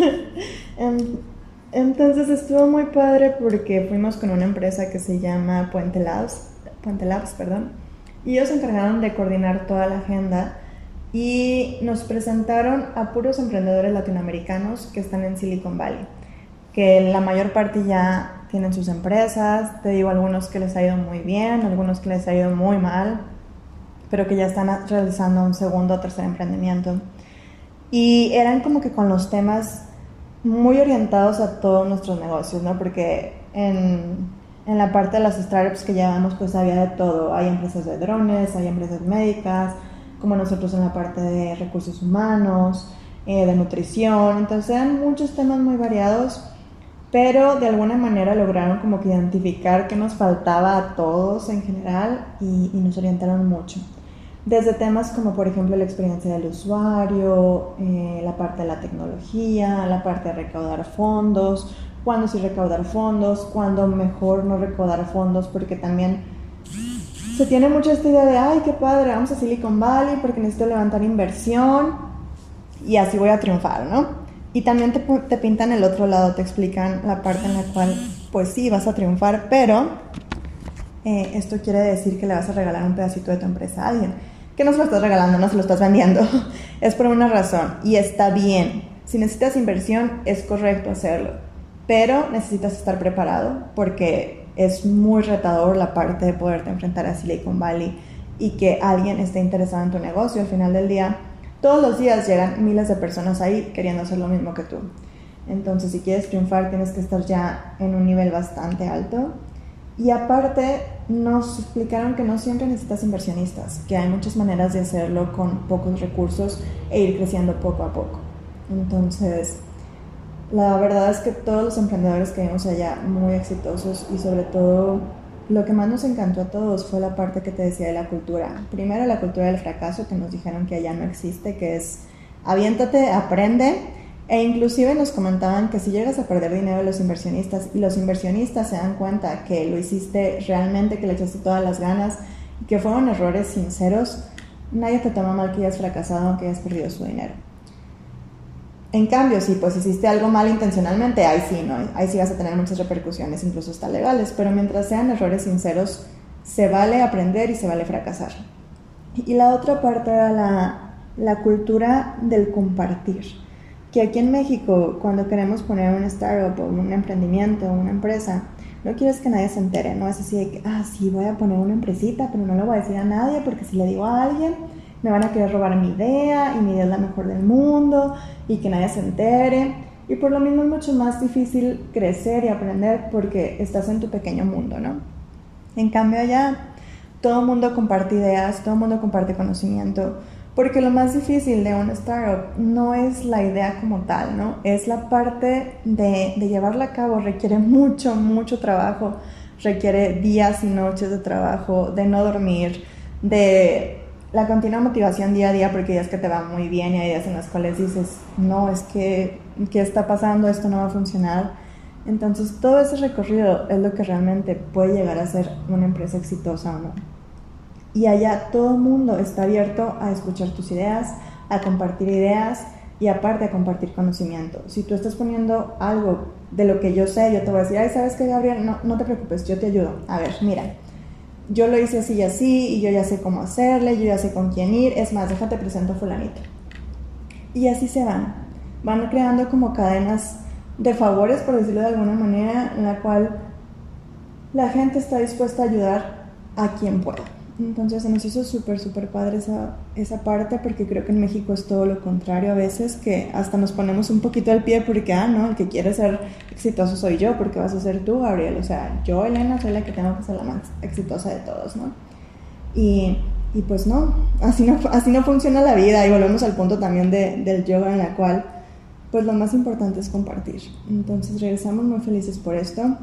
Entonces estuvo muy padre porque fuimos con una empresa que se llama Puente Labs, y ellos se encargaron de coordinar toda la agenda y nos presentaron a puros emprendedores latinoamericanos que están en Silicon Valley, que la mayor parte ya tienen sus empresas, te digo, algunos que les ha ido muy bien, algunos que les ha ido muy mal, pero que ya están realizando un segundo o tercer emprendimiento. Y eran como que con los temas muy orientados a todos nuestros negocios, ¿no? Porque en la parte de las startups que llevamos, pues había de todo. Hay empresas de drones, hay empresas médicas, como nosotros en la parte de recursos humanos, de nutrición. Entonces eran muchos temas muy variados, pero de alguna manera lograron como que identificar qué nos faltaba a todos en general y nos orientaron mucho. Desde temas como por ejemplo la experiencia del usuario, la parte de la tecnología, la parte de recaudar fondos, cuándo sí recaudar fondos, cuándo mejor no recaudar fondos, porque también se tiene mucho esta idea de, ay, qué padre, vamos a Silicon Valley porque necesito levantar inversión y así voy a triunfar, ¿no? Y también te pintan el otro lado, te explican la parte en la cual, pues sí, vas a triunfar, pero esto quiere decir que le vas a regalar un pedacito de tu empresa a alguien. Que no se lo estás regalando, no se lo estás vendiendo. Es por una razón y está bien. Si necesitas inversión, es correcto hacerlo, pero necesitas estar preparado porque es muy retador la parte de poderte enfrentar a Silicon Valley y que alguien esté interesado en tu negocio. Al final del día, todos los días llegan miles de personas ahí queriendo hacer lo mismo que tú. Entonces, si quieres triunfar, tienes que estar ya en un nivel bastante alto. Y aparte, nos explicaron que no siempre necesitas inversionistas, que hay muchas maneras de hacerlo con pocos recursos e ir creciendo poco a poco. Entonces, la verdad es que todos los emprendedores que vimos allá, muy exitosos, y sobre todo lo que más nos encantó a todos fue la parte que te decía de la cultura. Primero, la cultura del fracaso, que nos dijeron que allá no existe, que es aviéntate, aprende, e inclusive nos comentaban que si llegas a perder dinero los inversionistas, y los inversionistas se dan cuenta que lo hiciste realmente, que le echaste todas las ganas, y que fueron errores sinceros, nadie te toma mal que hayas fracasado aunque hayas perdido su dinero. En cambio, si pues hiciste algo mal intencionalmente, ahí sí, ¿no? Ahí sí vas a tener muchas repercusiones, incluso hasta legales, pero mientras sean errores sinceros, se vale aprender y se vale fracasar. Y la otra parte era la cultura del compartir, que aquí en México, cuando queremos poner un startup o un emprendimiento o una empresa, no quieres que nadie se entere, no es así de que, sí, voy a poner una empresita, pero no lo voy a decir a nadie, porque si le digo a alguien, me van a querer robar mi idea, y mi idea es la mejor del mundo, y que nadie se entere. Y por lo mismo es mucho más difícil crecer y aprender porque estás en tu pequeño mundo, ¿no? En cambio allá, todo el mundo comparte ideas, todo el mundo comparte conocimiento, porque lo más difícil de una startup no es la idea como tal, ¿no? Es la parte de llevarla a cabo, requiere mucho, mucho trabajo, requiere días y noches de trabajo, de no dormir, de la continua motivación día a día, porque hay días que te va muy bien y hay días en los cuales dices, no, es que, ¿qué está pasando? Esto no va a funcionar. Entonces, todo ese recorrido es lo que realmente puede llegar a ser una empresa exitosa o no. Y allá todo el mundo está abierto a escuchar tus ideas, a compartir ideas y aparte a compartir conocimiento. Si tú estás poniendo algo de lo que yo sé, yo te voy a decir, ¿sabes qué, Gabriel? No te preocupes, yo te ayudo. A ver, mira, yo lo hice así y así, y yo ya sé cómo hacerle, yo ya sé con quién ir, es más, déjate presento a fulanito. Y así se van creando como cadenas de favores, por decirlo de alguna manera, en la cual la gente está dispuesta a ayudar a quien pueda. Entonces se nos hizo súper, súper padre esa parte, porque creo que en México es todo lo contrario a veces, que hasta nos ponemos un poquito al pie porque, no, el que quiere ser exitoso soy yo, porque vas a ser tú, Gabriel. O sea, yo, Elena, soy la que tengo que ser la más exitosa de todos, ¿no? Y pues no, así no funciona la vida, y volvemos al punto también del yoga, en la cual, pues lo más importante es compartir. Entonces regresamos muy felices por esto.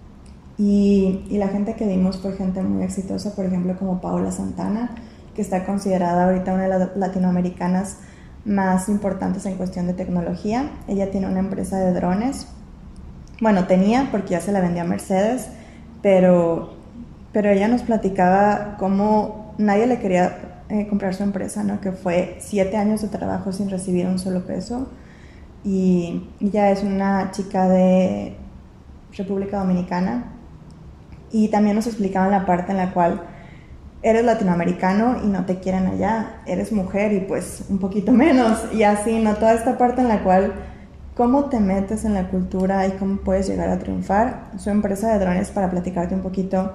Y la gente que vimos fue gente muy exitosa, por ejemplo, como Paola Santana, que está considerada ahorita una de las latinoamericanas más importantes en cuestión de tecnología. Ella tiene una empresa de drones. Bueno, tenía, porque ya se la vendió a Mercedes, pero ella nos platicaba cómo nadie le quería comprar su empresa, ¿no? Que fue 7 años de trabajo sin recibir un solo peso. Y ella es una chica de República Dominicana. Y también nos explicaban la parte en la cual eres latinoamericano y no te quieren allá, eres mujer y pues un poquito menos, y así, ¿no? Toda esta parte en la cual cómo te metes en la cultura y cómo puedes llegar a triunfar. Su empresa de drones, para platicarte un poquito,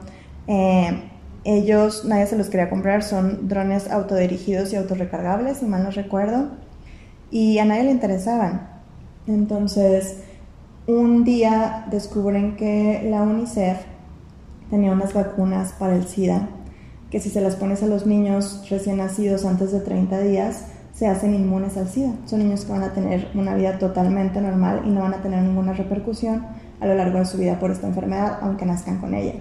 ellos, nadie se los quería comprar, son drones autodirigidos y autorrecargables, si mal no recuerdo, y a nadie le interesaban. Entonces, un día descubren que la UNICEF tenía unas vacunas para el SIDA, que si se las pones a los niños recién nacidos antes de 30 días, se hacen inmunes al SIDA. Son niños que van a tener una vida totalmente normal y no van a tener ninguna repercusión a lo largo de su vida por esta enfermedad, aunque nazcan con ella.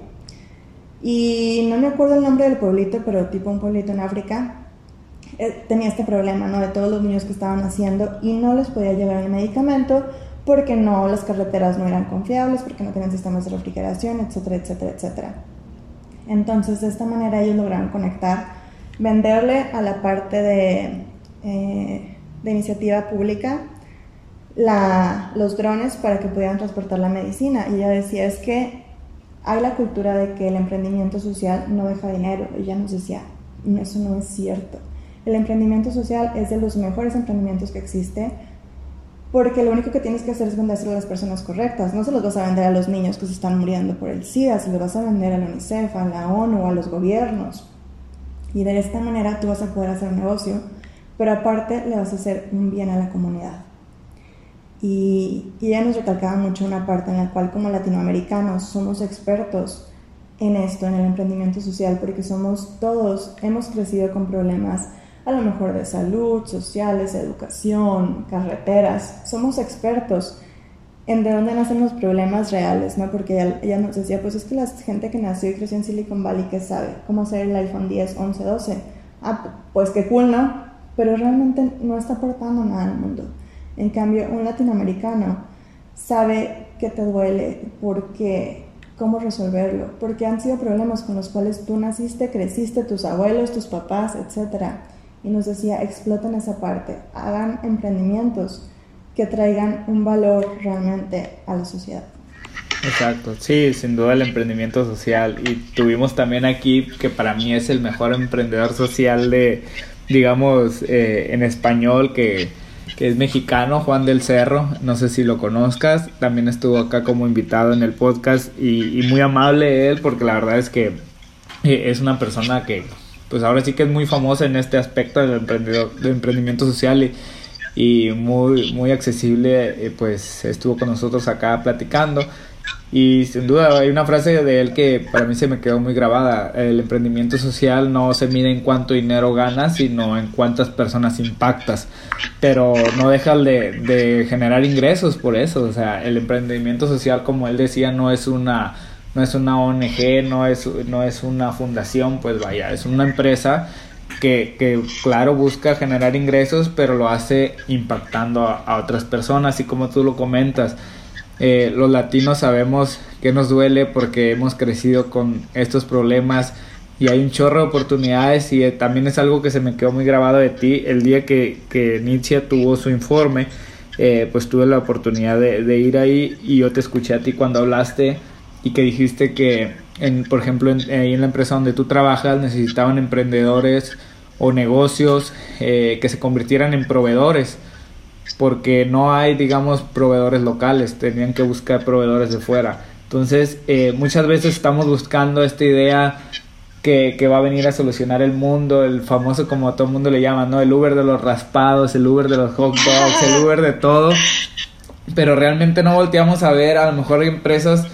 Y no me acuerdo el nombre del pueblito, pero tipo un pueblito en África, tenía este problema, ¿no? De todos los niños que estaban naciendo y no les podía llegar el medicamento, porque no, las carreteras no eran confiables, porque no tenían sistemas de refrigeración, etcétera, etcétera, etcétera. Entonces, de esta manera ellos lograron conectar, venderle a la parte de iniciativa pública los drones para que pudieran transportar la medicina. Y ella decía, es que hay la cultura de que el emprendimiento social no deja dinero. Y ella nos decía, eso no es cierto. El emprendimiento social es de los mejores emprendimientos que existe, porque lo único que tienes que hacer es vendérselo a las personas correctas. No se los vas a vender a los niños que se están muriendo por el SIDA, se los vas a vender a la UNICEF, a la ONU, a los gobiernos. Y de esta manera tú vas a poder hacer un negocio, pero aparte le vas a hacer un bien a la comunidad. Y ella nos recalcaba mucho una parte en la cual como latinoamericanos somos expertos en esto, en el emprendimiento social, porque hemos crecido con problemas a lo mejor de salud, sociales, educación, carreteras. Somos expertos en de dónde nacen los problemas reales, ¿no? Porque ella nos decía, pues es que la gente que nació y creció en Silicon Valley, ¿qué sabe? ¿Cómo hacer el iPhone 10, 11, 12? Pues qué cool, ¿no? Pero realmente no está aportando nada al mundo. En cambio, un latinoamericano sabe que te duele, porque cómo resolverlo, porque han sido problemas con los cuales tú naciste, creciste, tus abuelos, tus papás, etcétera. Y nos decía, exploten esa parte, hagan emprendimientos que traigan un valor realmente a la sociedad. Exacto, sí, sin duda el emprendimiento social. Y tuvimos también aquí, que para mí es el mejor emprendedor social de, digamos, en español, que es mexicano, Juan del Cerro. No sé si lo conozcas, también estuvo acá como invitado en el podcast y muy amable él, porque la verdad es que es una persona que pues ahora sí que es muy famosa en este aspecto del emprendimiento social y muy accesible. Pues estuvo con nosotros acá platicando y sin duda hay una frase de él que para mí se me quedó muy grabada: el emprendimiento social no se mide en cuánto dinero ganas, sino en cuántas personas impactas, pero no deja de generar ingresos por eso. O sea, el emprendimiento social, como él decía, no es una ONG, no es una fundación, pues vaya, es una empresa que claro busca generar ingresos, pero lo hace impactando a otras personas. Y como tú lo comentas, los latinos sabemos que nos duele porque hemos crecido con estos problemas y hay un chorro de oportunidades. Y también es algo que se me quedó muy grabado de ti. El día que Nietzsche tuvo su informe, pues tuve la oportunidad de ir ahí y yo te escuché a ti cuando hablaste y que dijiste que, por ejemplo, ahí en la empresa donde tú trabajas necesitaban emprendedores o negocios que se convirtieran en proveedores, porque no hay, digamos, proveedores locales, tenían que buscar proveedores de fuera. Entonces, muchas veces estamos buscando esta idea que va a venir a solucionar el mundo, el famoso, como todo el mundo le llama, ¿no? El Uber de los raspados, el Uber de los hot dogs, el Uber de todo, pero realmente no volteamos a ver, a lo mejor hay empresas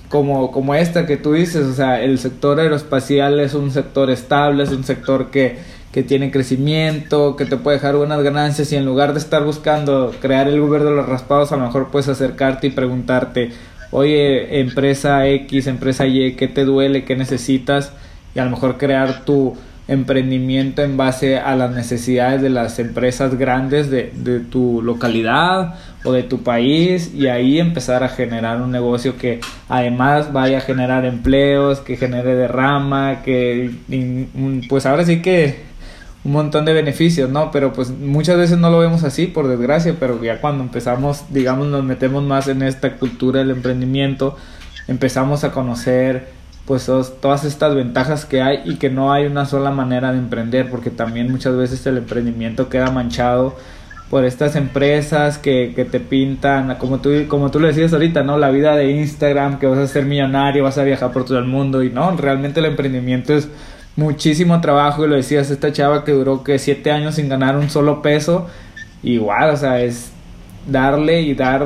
como esta que tú dices. O sea, el sector aeroespacial es un sector estable, es un sector que tiene crecimiento, que te puede dejar buenas ganancias, y en lugar de estar buscando crear el Uber de los raspados, a lo mejor puedes acercarte y preguntarte, oye, empresa X, empresa Y, ¿qué te duele? ¿Qué necesitas? Y a lo mejor crear tu emprendimiento en base a las necesidades de las empresas grandes de tu localidad o de tu país, y ahí empezar a generar un negocio que además vaya a generar empleos, que genere derrama, que pues ahora sí que un montón de beneficios, ¿no? Pero pues muchas veces no lo vemos así, por desgracia. Pero ya cuando empezamos, digamos, nos metemos más en esta cultura del emprendimiento, empezamos a conocer pues todas estas ventajas que hay, y que no hay una sola manera de emprender, porque también muchas veces el emprendimiento queda manchado por estas empresas que te pintan, como tú le decías ahorita, ¿no? La vida de Instagram, que vas a ser millonario, vas a viajar por todo el mundo, y no, realmente el emprendimiento es muchísimo trabajo. Y lo decías, esta chava que duró 7 años sin ganar un solo peso, igual, o sea, es darle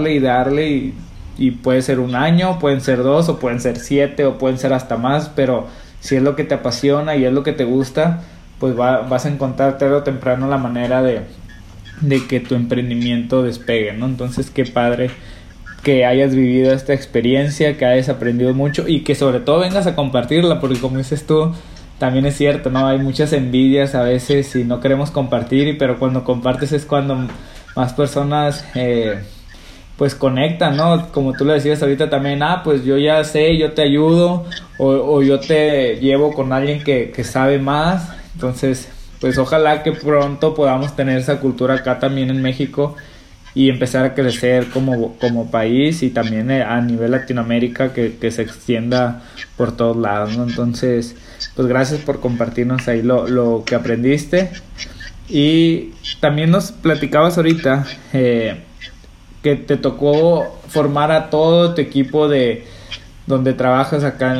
y puede ser 1 año, pueden ser 2, o pueden ser 7, o pueden ser hasta más, pero si es lo que te apasiona y es lo que te gusta, pues vas a encontrar tarde o temprano la manera de que tu emprendimiento despegue, ¿no? Entonces, qué padre que hayas vivido esta experiencia, que hayas aprendido mucho y que sobre todo vengas a compartirla, porque como dices tú, también es cierto, ¿no? Hay muchas envidias a veces y no queremos compartir, pero cuando compartes es cuando más personas pues conectan, ¿no? Como tú le decías ahorita también, pues yo ya sé, yo te ayudo, o yo te llevo con alguien que sabe más. Entonces, pues ojalá que pronto podamos tener esa cultura acá también en México, y empezar a crecer como país y también a nivel Latinoamérica que se extienda por todos lados, ¿no? Entonces, pues gracias por compartirnos ahí lo que aprendiste. Y también nos platicabas ahorita que te tocó formar a todo tu equipo de donde trabajas acá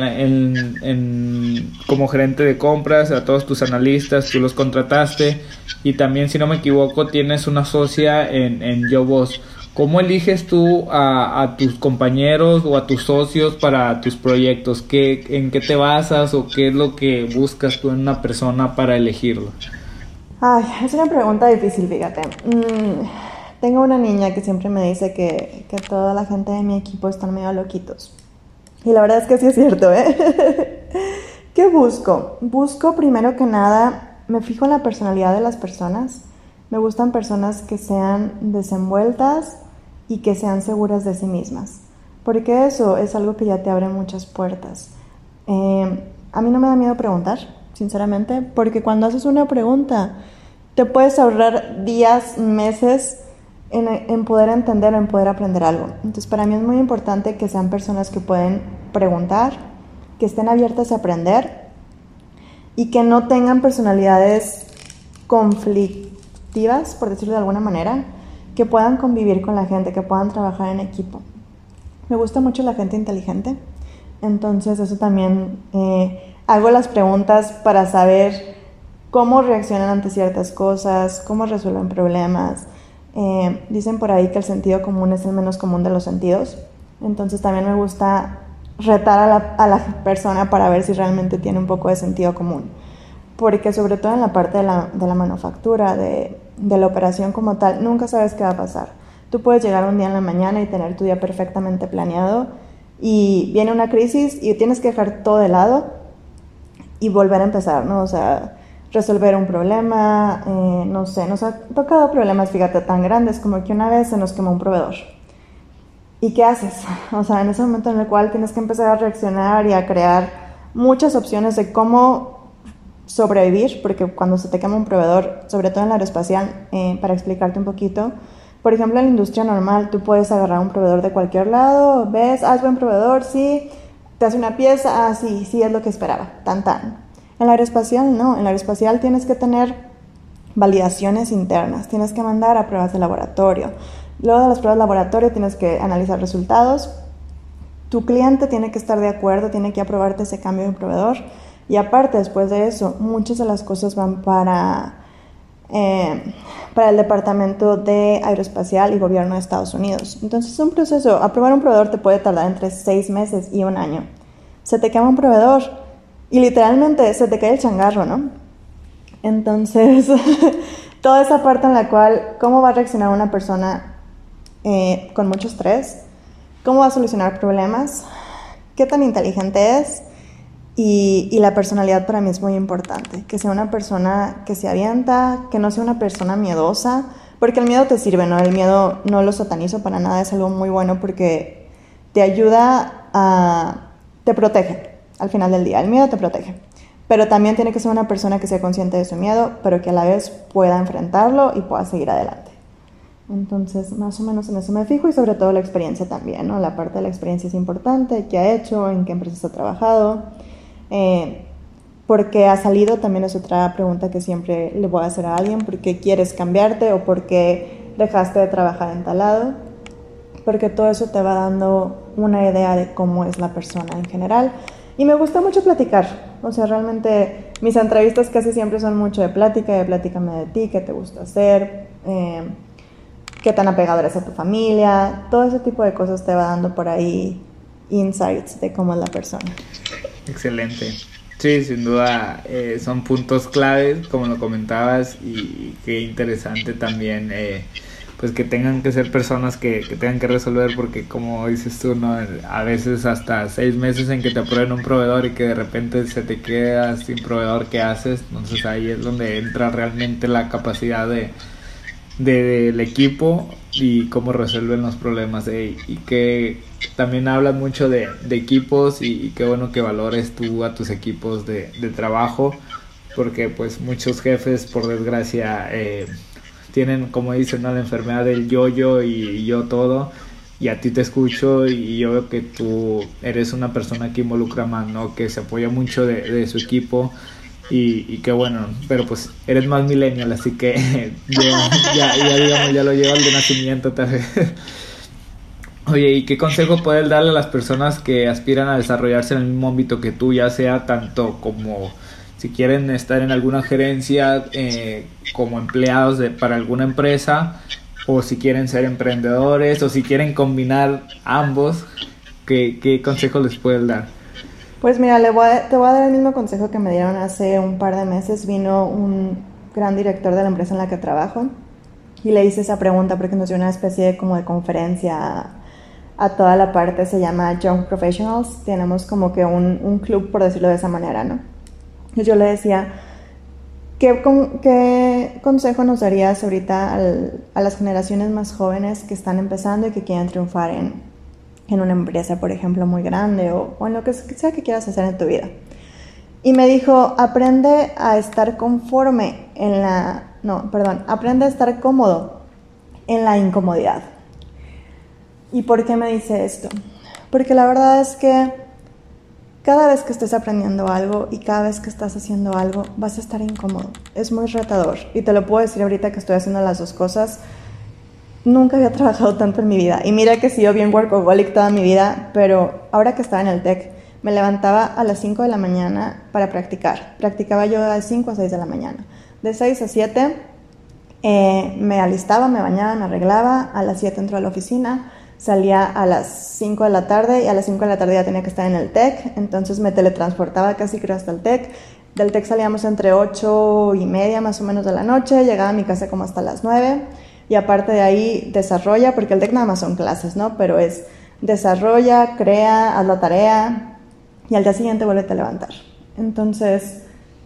como gerente de compras, a todos tus analistas, tú los contrataste, y también, si no me equivoco, tienes una socia en YoVoz. ¿Cómo eliges tú a tus compañeros o a tus socios para tus proyectos? ¿En qué te basas o qué es lo que buscas tú en una persona para elegirlo? Ay, es una pregunta difícil, fíjate. Tengo una niña que siempre me dice que toda la gente de mi equipo están medio loquitos. Y la verdad es que sí es cierto, ¿eh? ¿Qué busco? Busco, primero que nada, me fijo en la personalidad de las personas. Me gustan personas que sean desenvueltas y que sean seguras de sí mismas. Porque eso es algo que ya te abre muchas puertas. A mí no me da miedo preguntar, sinceramente, porque cuando haces una pregunta, te puedes ahorrar días, meses en poder entender o en poder aprender algo. Entonces, para mí es muy importante que sean personas que pueden preguntar, que estén abiertas a aprender y que no tengan personalidades conflictivas, por decirlo de alguna manera, que puedan convivir con la gente, que puedan trabajar en equipo. Me gusta mucho la gente inteligente, entonces eso también hago las preguntas para saber cómo reaccionan ante ciertas cosas, cómo resuelven problemas. Dicen por ahí que el sentido común es el menos común de los sentidos, entonces también me gusta retar a la persona para ver si realmente tiene un poco de sentido común, porque sobre todo en la parte de la manufactura, de la operación como tal, nunca sabes qué va a pasar. Tú puedes llegar un día en la mañana y tener tu día perfectamente planeado y viene una crisis y tienes que dejar todo de lado y volver a empezar, ¿no? O sea, resolver un problema, no sé, nos ha tocado problemas, fíjate, tan grandes como que una vez se nos quemó un proveedor. ¿Y qué haces? O sea, en ese momento en el cual tienes que empezar a reaccionar y a crear muchas opciones de cómo sobrevivir, porque cuando se te quema un proveedor, sobre todo en la aeroespacial, para explicarte un poquito, por ejemplo, en la industria normal, tú puedes agarrar un proveedor de cualquier lado, ves, buen proveedor, sí, te hace una pieza, sí, es lo que esperaba, tan. En la aeroespacial no, en la aeroespacial tienes que tener validaciones internas, tienes que mandar a pruebas de laboratorio. Luego de las pruebas de laboratorio tienes que analizar resultados. Tu cliente tiene que estar de acuerdo, tiene que aprobarte ese cambio de proveedor. Y aparte, después de eso, muchas de las cosas van para el Departamento de Aeroespacial y Gobierno de Estados Unidos. Entonces es un proceso. Aprobar un proveedor te puede tardar entre 6 meses y 1 año. Se te quema un proveedor y literalmente se te cae el changarro, ¿no? Entonces, toda esa parte en la cual, ¿cómo va a reaccionar una persona con mucho estrés? ¿Cómo va a solucionar problemas? ¿Qué tan inteligente es? Y la personalidad para mí es muy importante. Que sea una persona que se avienta, que no sea una persona miedosa, porque el miedo te sirve, ¿no? El miedo no lo satanizo para nada, es algo muy bueno porque te ayuda te protege al final del día. El miedo te protege. Pero también tiene que ser una persona que sea consciente de su miedo, pero que a la vez pueda enfrentarlo y pueda seguir adelante. Entonces, más o menos en eso me fijo y sobre todo la experiencia también, ¿no? La parte de la experiencia es importante, qué ha hecho, en qué empresas ha trabajado, por qué ha salido, también es otra pregunta que siempre le voy a hacer a alguien, ¿por qué quieres cambiarte o por qué dejaste de trabajar en tal lado? Porque todo eso te va dando una idea de cómo es la persona en general. Y me gusta mucho platicar, o sea, realmente mis entrevistas casi siempre son mucho de platícame de ti, qué te gusta hacer, qué tan apegado eres a tu familia, todo ese tipo de cosas te va dando por ahí insights de cómo es la persona. Excelente. Sí, sin duda son puntos claves, como lo comentabas, y qué interesante también, pues que tengan que ser personas que tengan que resolver, porque como dices tú, ¿no? A veces hasta 6 meses en que te aprueben un proveedor y que de repente se te queda sin proveedor, ¿qué haces? Entonces ahí es donde entra realmente la capacidad del equipo y cómo resuelven los problemas, y que también hablan mucho de equipos, y qué bueno que valores tú a tus equipos de trabajo, porque pues muchos jefes, por desgracia, tienen, como dicen, ¿no?, la enfermedad del yo-yo y yo todo, y a ti te escucho y yo veo que tú eres una persona que involucra más, ¿no?, que se apoya mucho de su equipo. Y qué bueno, pero pues eres más millennial, así que ya digamos, ya lo llevas de nacimiento tal vez. Oye, ¿y qué consejo puedes darle a las personas que aspiran a desarrollarse en el mismo ámbito que tú, ya sea tanto como si quieren estar en alguna gerencia, como empleados para alguna empresa, o si quieren ser emprendedores, o si quieren combinar ambos? ¿Qué consejo les puedes dar? Pues mira, te voy a dar el mismo consejo que me dieron hace un par de meses. Vino un gran director de la empresa en la que trabajo y le hice esa pregunta porque nos dio una especie de como de conferencia a toda la parte, se llama Young Professionals. Tenemos como que un club, por decirlo de esa manera, ¿no? Y yo le decía, ¿qué consejo nos darías ahorita a las generaciones más jóvenes que están empezando y que quieren triunfar en una empresa, por ejemplo, muy grande o en lo que sea que quieras hacer en tu vida? Y me dijo, aprende a estar aprende a estar cómodo en la incomodidad. ¿Y por qué me dice esto? Porque la verdad es que cada vez que estés aprendiendo algo y cada vez que estás haciendo algo, vas a estar incómodo. Es muy retador. Y te lo puedo decir ahorita que estoy haciendo las dos cosas. Nunca había trabajado tanto en mi vida. Y mira que he sido bien workaholic toda mi vida, pero ahora que estaba en el TEC, me levantaba a las 5 de la mañana para practicar. Practicaba yoga de 5 a 6 de la mañana. De 6 a 7 me alistaba, me bañaba, me arreglaba. A las 7 entró a la oficina. Salía a las 5 de la tarde y a las 5 de la tarde ya tenía que estar en el TEC. Entonces me teletransportaba casi creo hasta el TEC. Del TEC salíamos entre 8:30 más o menos de la noche. Llegaba a mi casa como hasta las 9. Y aparte de ahí desarrolla, porque el TEC nada más son clases, ¿no? Pero es desarrolla, crea, haz la tarea y al día siguiente vuélvete a levantar. Entonces,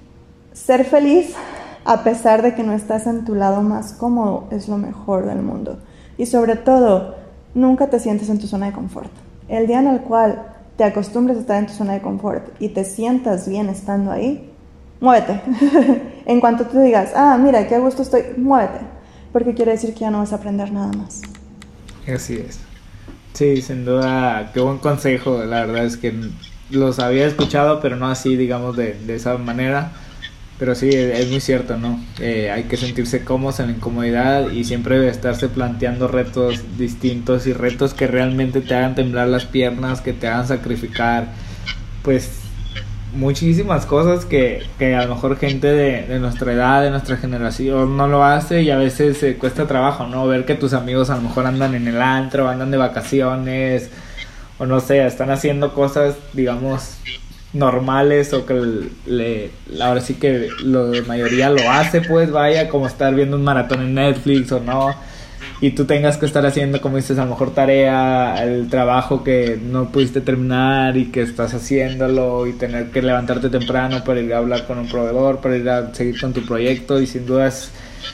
ser feliz a pesar de que no estás en tu lado más cómodo es lo mejor del mundo. Y sobre todo, nunca te sientes en tu zona de confort. El día en el cual te acostumbres a estar en tu zona de confort y te sientas bien estando ahí, muévete. En cuanto tú digas, mira, qué a gusto estoy, muévete. Porque quiere decir que ya no vas a aprender nada más. Así es. Sí, sin duda, qué buen consejo. La verdad es que los había escuchado, pero no así, digamos, de esa manera. Pero sí, es muy cierto, ¿no? Hay que sentirse cómodos en la incomodidad y siempre estarse planteando retos distintos y retos que realmente te hagan temblar las piernas, que te hagan sacrificar, pues, muchísimas cosas que a lo mejor gente de nuestra edad, de nuestra generación no lo hace, y a veces cuesta trabajo, ¿no? Ver que tus amigos a lo mejor andan en el antro, andan de vacaciones, o no sé, están haciendo cosas, digamos, normales, o que ahora sí que la mayoría lo hace, pues vaya, como estar viendo un maratón en Netflix o no, y tú tengas que estar haciendo, como dices, a lo mejor tarea, el trabajo que no pudiste terminar y que estás haciéndolo, y tener que levantarte temprano para ir a hablar con un proveedor, para ir a seguir con tu proyecto. Y sin dudas,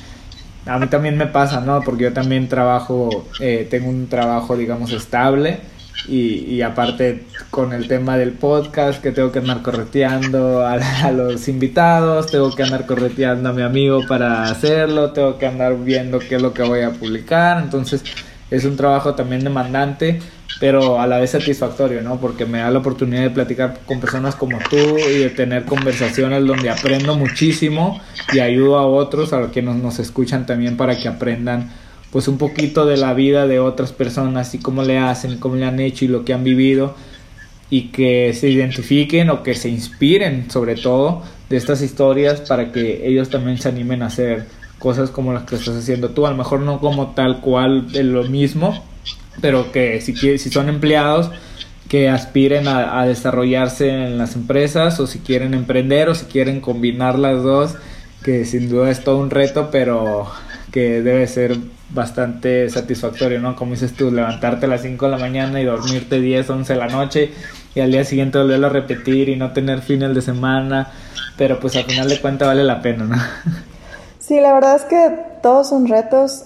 a mí también me pasa, ¿no? Porque yo también trabajo, tengo un trabajo, digamos, estable, y aparte con el tema del podcast, que tengo que andar correteando a los invitados, tengo que andar correteando a mi amigo para hacerlo, tengo que andar viendo qué es lo que voy a publicar. Entonces es un trabajo también demandante, pero a la vez satisfactorio, ¿no? Porque me da la oportunidad de platicar con personas como tú y de tener conversaciones donde aprendo muchísimo y ayudo a otros, a los que nos escuchan también, para que aprendan pues un poquito de la vida de otras personas y cómo le hacen, cómo le han hecho y lo que han vivido, y que se identifiquen o que se inspiren sobre todo de estas historias, para que ellos también se animen a hacer cosas como las que estás haciendo tú. A lo mejor no como tal cual de lo mismo, pero que si son empleados, que aspiren a desarrollarse en las empresas, o si quieren emprender, o si quieren combinar las dos, que sin duda es todo un reto, pero que debe ser bastante satisfactorio, ¿no? Como dices tú, levantarte a las 5 de la mañana y dormirte 10, 11 de la noche, y al día siguiente volverlo a repetir y no tener fines de semana, pero pues al final de cuentas vale la pena, ¿no? Sí, la verdad es que todos son retos,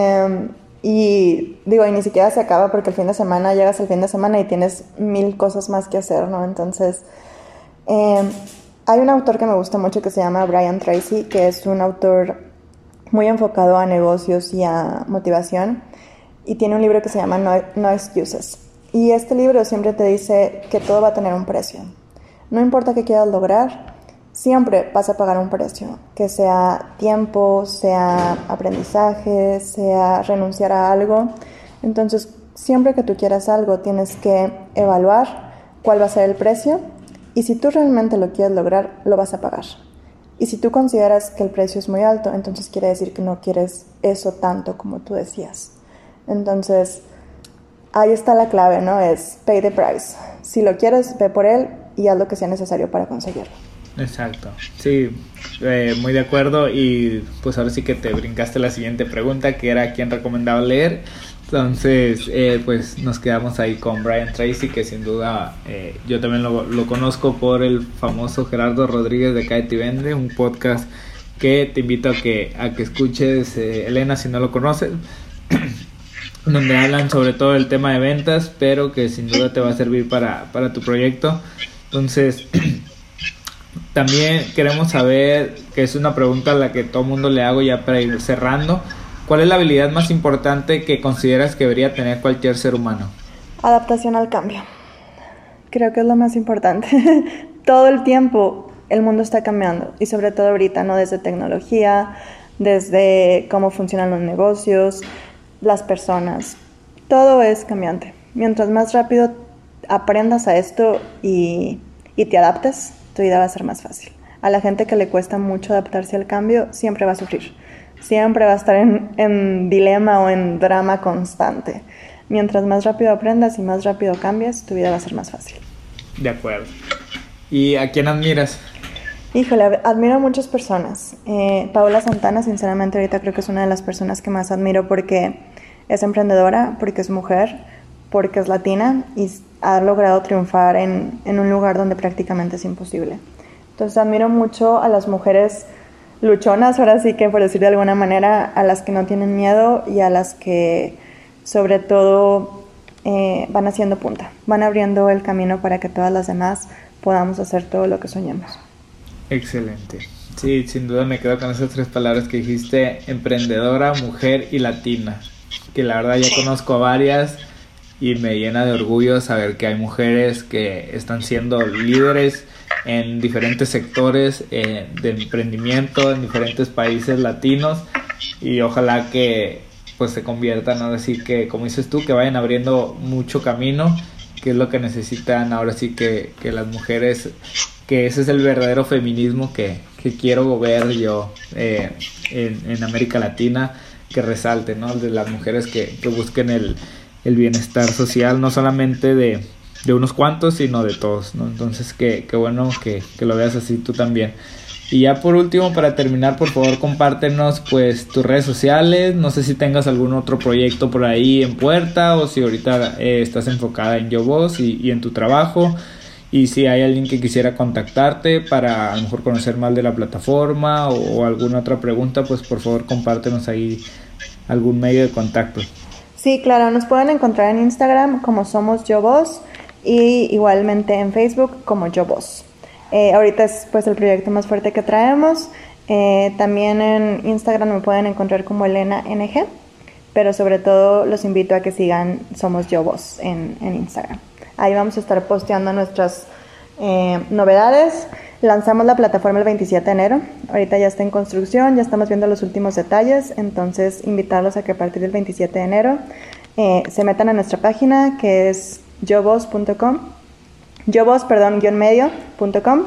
y digo, y ni siquiera se acaba, porque el fin de semana, llegas al fin de semana y tienes 1000 cosas más que hacer, ¿no? Entonces, hay un autor que me gusta mucho que se llama Brian Tracy, que es un autor muy enfocado a negocios y a motivación, y tiene un libro que se llama No Excuses. Y este libro siempre te dice que todo va a tener un precio. No importa qué quieras lograr, siempre vas a pagar un precio, que sea tiempo, sea aprendizaje, sea renunciar a algo. Entonces, siempre que tú quieras algo, tienes que evaluar cuál va a ser el precio, y si tú realmente lo quieres lograr, lo vas a pagar. Y si tú consideras que el precio es muy alto, entonces quiere decir que no quieres eso tanto como tú decías. Entonces, ahí está la clave, ¿no? Es pay the price. Si lo quieres, ve por él y haz lo que sea necesario para conseguirlo. Exacto, sí, muy de acuerdo. Y pues ahora sí que te brincaste la siguiente pregunta, que era quién recomendaba leer. Entonces, pues nos quedamos ahí con Brian Tracy, que sin duda yo también lo conozco por el famoso Gerardo Rodríguez de Cáete y Vende, un podcast que te invito a que escuches, Elena, si no lo conoces, donde hablan sobre todo el tema de ventas, pero que sin duda te va a servir para tu proyecto. Entonces, también queremos saber, que es una pregunta a la que todo mundo le hago ya para ir cerrando, ¿cuál es la habilidad más importante que consideras que debería tener cualquier ser humano? Adaptación al cambio. Creo que es lo más importante. Todo el tiempo el mundo está cambiando, y sobre todo ahorita, ¿no? Desde tecnología, desde cómo funcionan los negocios, las personas. Todo es cambiante. Mientras más rápido aprendas a esto y te adaptes, tu vida va a ser más fácil. A la gente que le cuesta mucho adaptarse al cambio, siempre va a sufrir. Siempre va a estar en dilema o en drama constante. Mientras más rápido aprendas y más rápido cambies, tu vida va a ser más fácil. De acuerdo. ¿Y a quién admiras? Híjole, admiro a muchas personas. Paola Santana, sinceramente, ahorita creo que es una de las personas que más admiro, porque es emprendedora, porque es mujer, porque es latina y ha logrado triunfar en un lugar donde prácticamente es imposible. Entonces admiro mucho a las mujeres luchonas, ahora sí que por decir de alguna manera, a las que no tienen miedo y a las que sobre todo van haciendo punta, van abriendo el camino para que todas las demás podamos hacer todo lo que soñamos. Excelente. Sí, sin duda me quedo con esas 3 palabras que dijiste: emprendedora, mujer y latina, que la verdad ya conozco a varias y me llena de orgullo saber que hay mujeres que están siendo líderes en diferentes sectores de emprendimiento en diferentes países latinos, y ojalá que pues se conviertan, ahora sí que, como dices tú, que vayan abriendo mucho camino, que es lo que necesitan ahora sí que las mujeres, que ese es el verdadero feminismo que quiero ver yo en América Latina, que resalte, ¿no? De las mujeres que busquen el bienestar social, no solamente de unos cuantos, sino de todos, ¿no? Entonces, qué bueno que lo veas así tú también. Y ya por último, para terminar, por favor, compártenos pues tus redes sociales. No sé si tengas algún otro proyecto por ahí en puerta, o si ahorita estás enfocada en YoVoz y en tu trabajo. Y si hay alguien que quisiera contactarte para a lo mejor conocer más de la plataforma o alguna otra pregunta, pues por favor compártenos ahí algún medio de contacto. Sí, claro, nos pueden encontrar en Instagram como Somos YoVoz, y igualmente en Facebook como YoVoz. Ahorita es pues el proyecto más fuerte que traemos. También en Instagram me pueden encontrar como Elena NG, pero sobre todo los invito a que sigan Somos YoVoz en Instagram. Ahí vamos a estar posteando nuestras novedades. Lanzamos la plataforma el 27 de enero. Ahorita ya está en construcción, ya estamos viendo los últimos detalles. Entonces, invitarlos a que a partir del 27 de enero se metan a nuestra página, que es YoVoz.com. YoVoz_medio.com.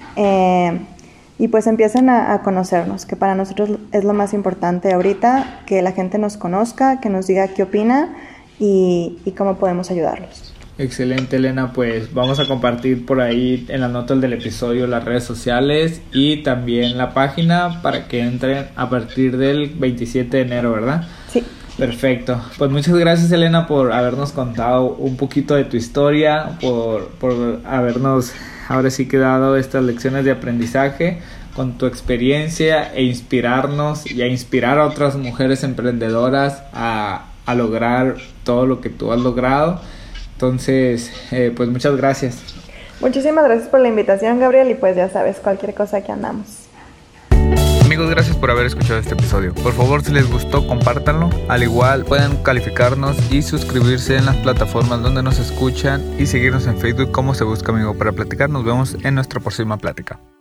Y pues empiecen a conocernos, que para nosotros es lo más importante ahorita, que la gente nos conozca, que nos diga qué opina y cómo podemos ayudarlos. Excelente, Elena, pues vamos a compartir por ahí en las notas del episodio las redes sociales y también la página para que entren a partir del 27 de enero, ¿verdad? Sí. Perfecto, pues muchas gracias, Elena, por habernos contado un poquito de tu historia, por habernos ahora sí que dado estas lecciones de aprendizaje con tu experiencia, e inspirarnos y a inspirar a otras mujeres emprendedoras a lograr todo lo que tú has logrado. Entonces, pues muchas gracias. Muchísimas gracias por la invitación, Gabriel, y pues ya sabes, cualquier cosa que andamos. Me amigos, gracias por haber escuchado este episodio. Por favor, si les gustó, compártanlo. Al igual, pueden calificarnos y suscribirse en las plataformas donde nos escuchan y seguirnos en Facebook como Se Busca Amigo para Platicar. Nos vemos en nuestra próxima plática.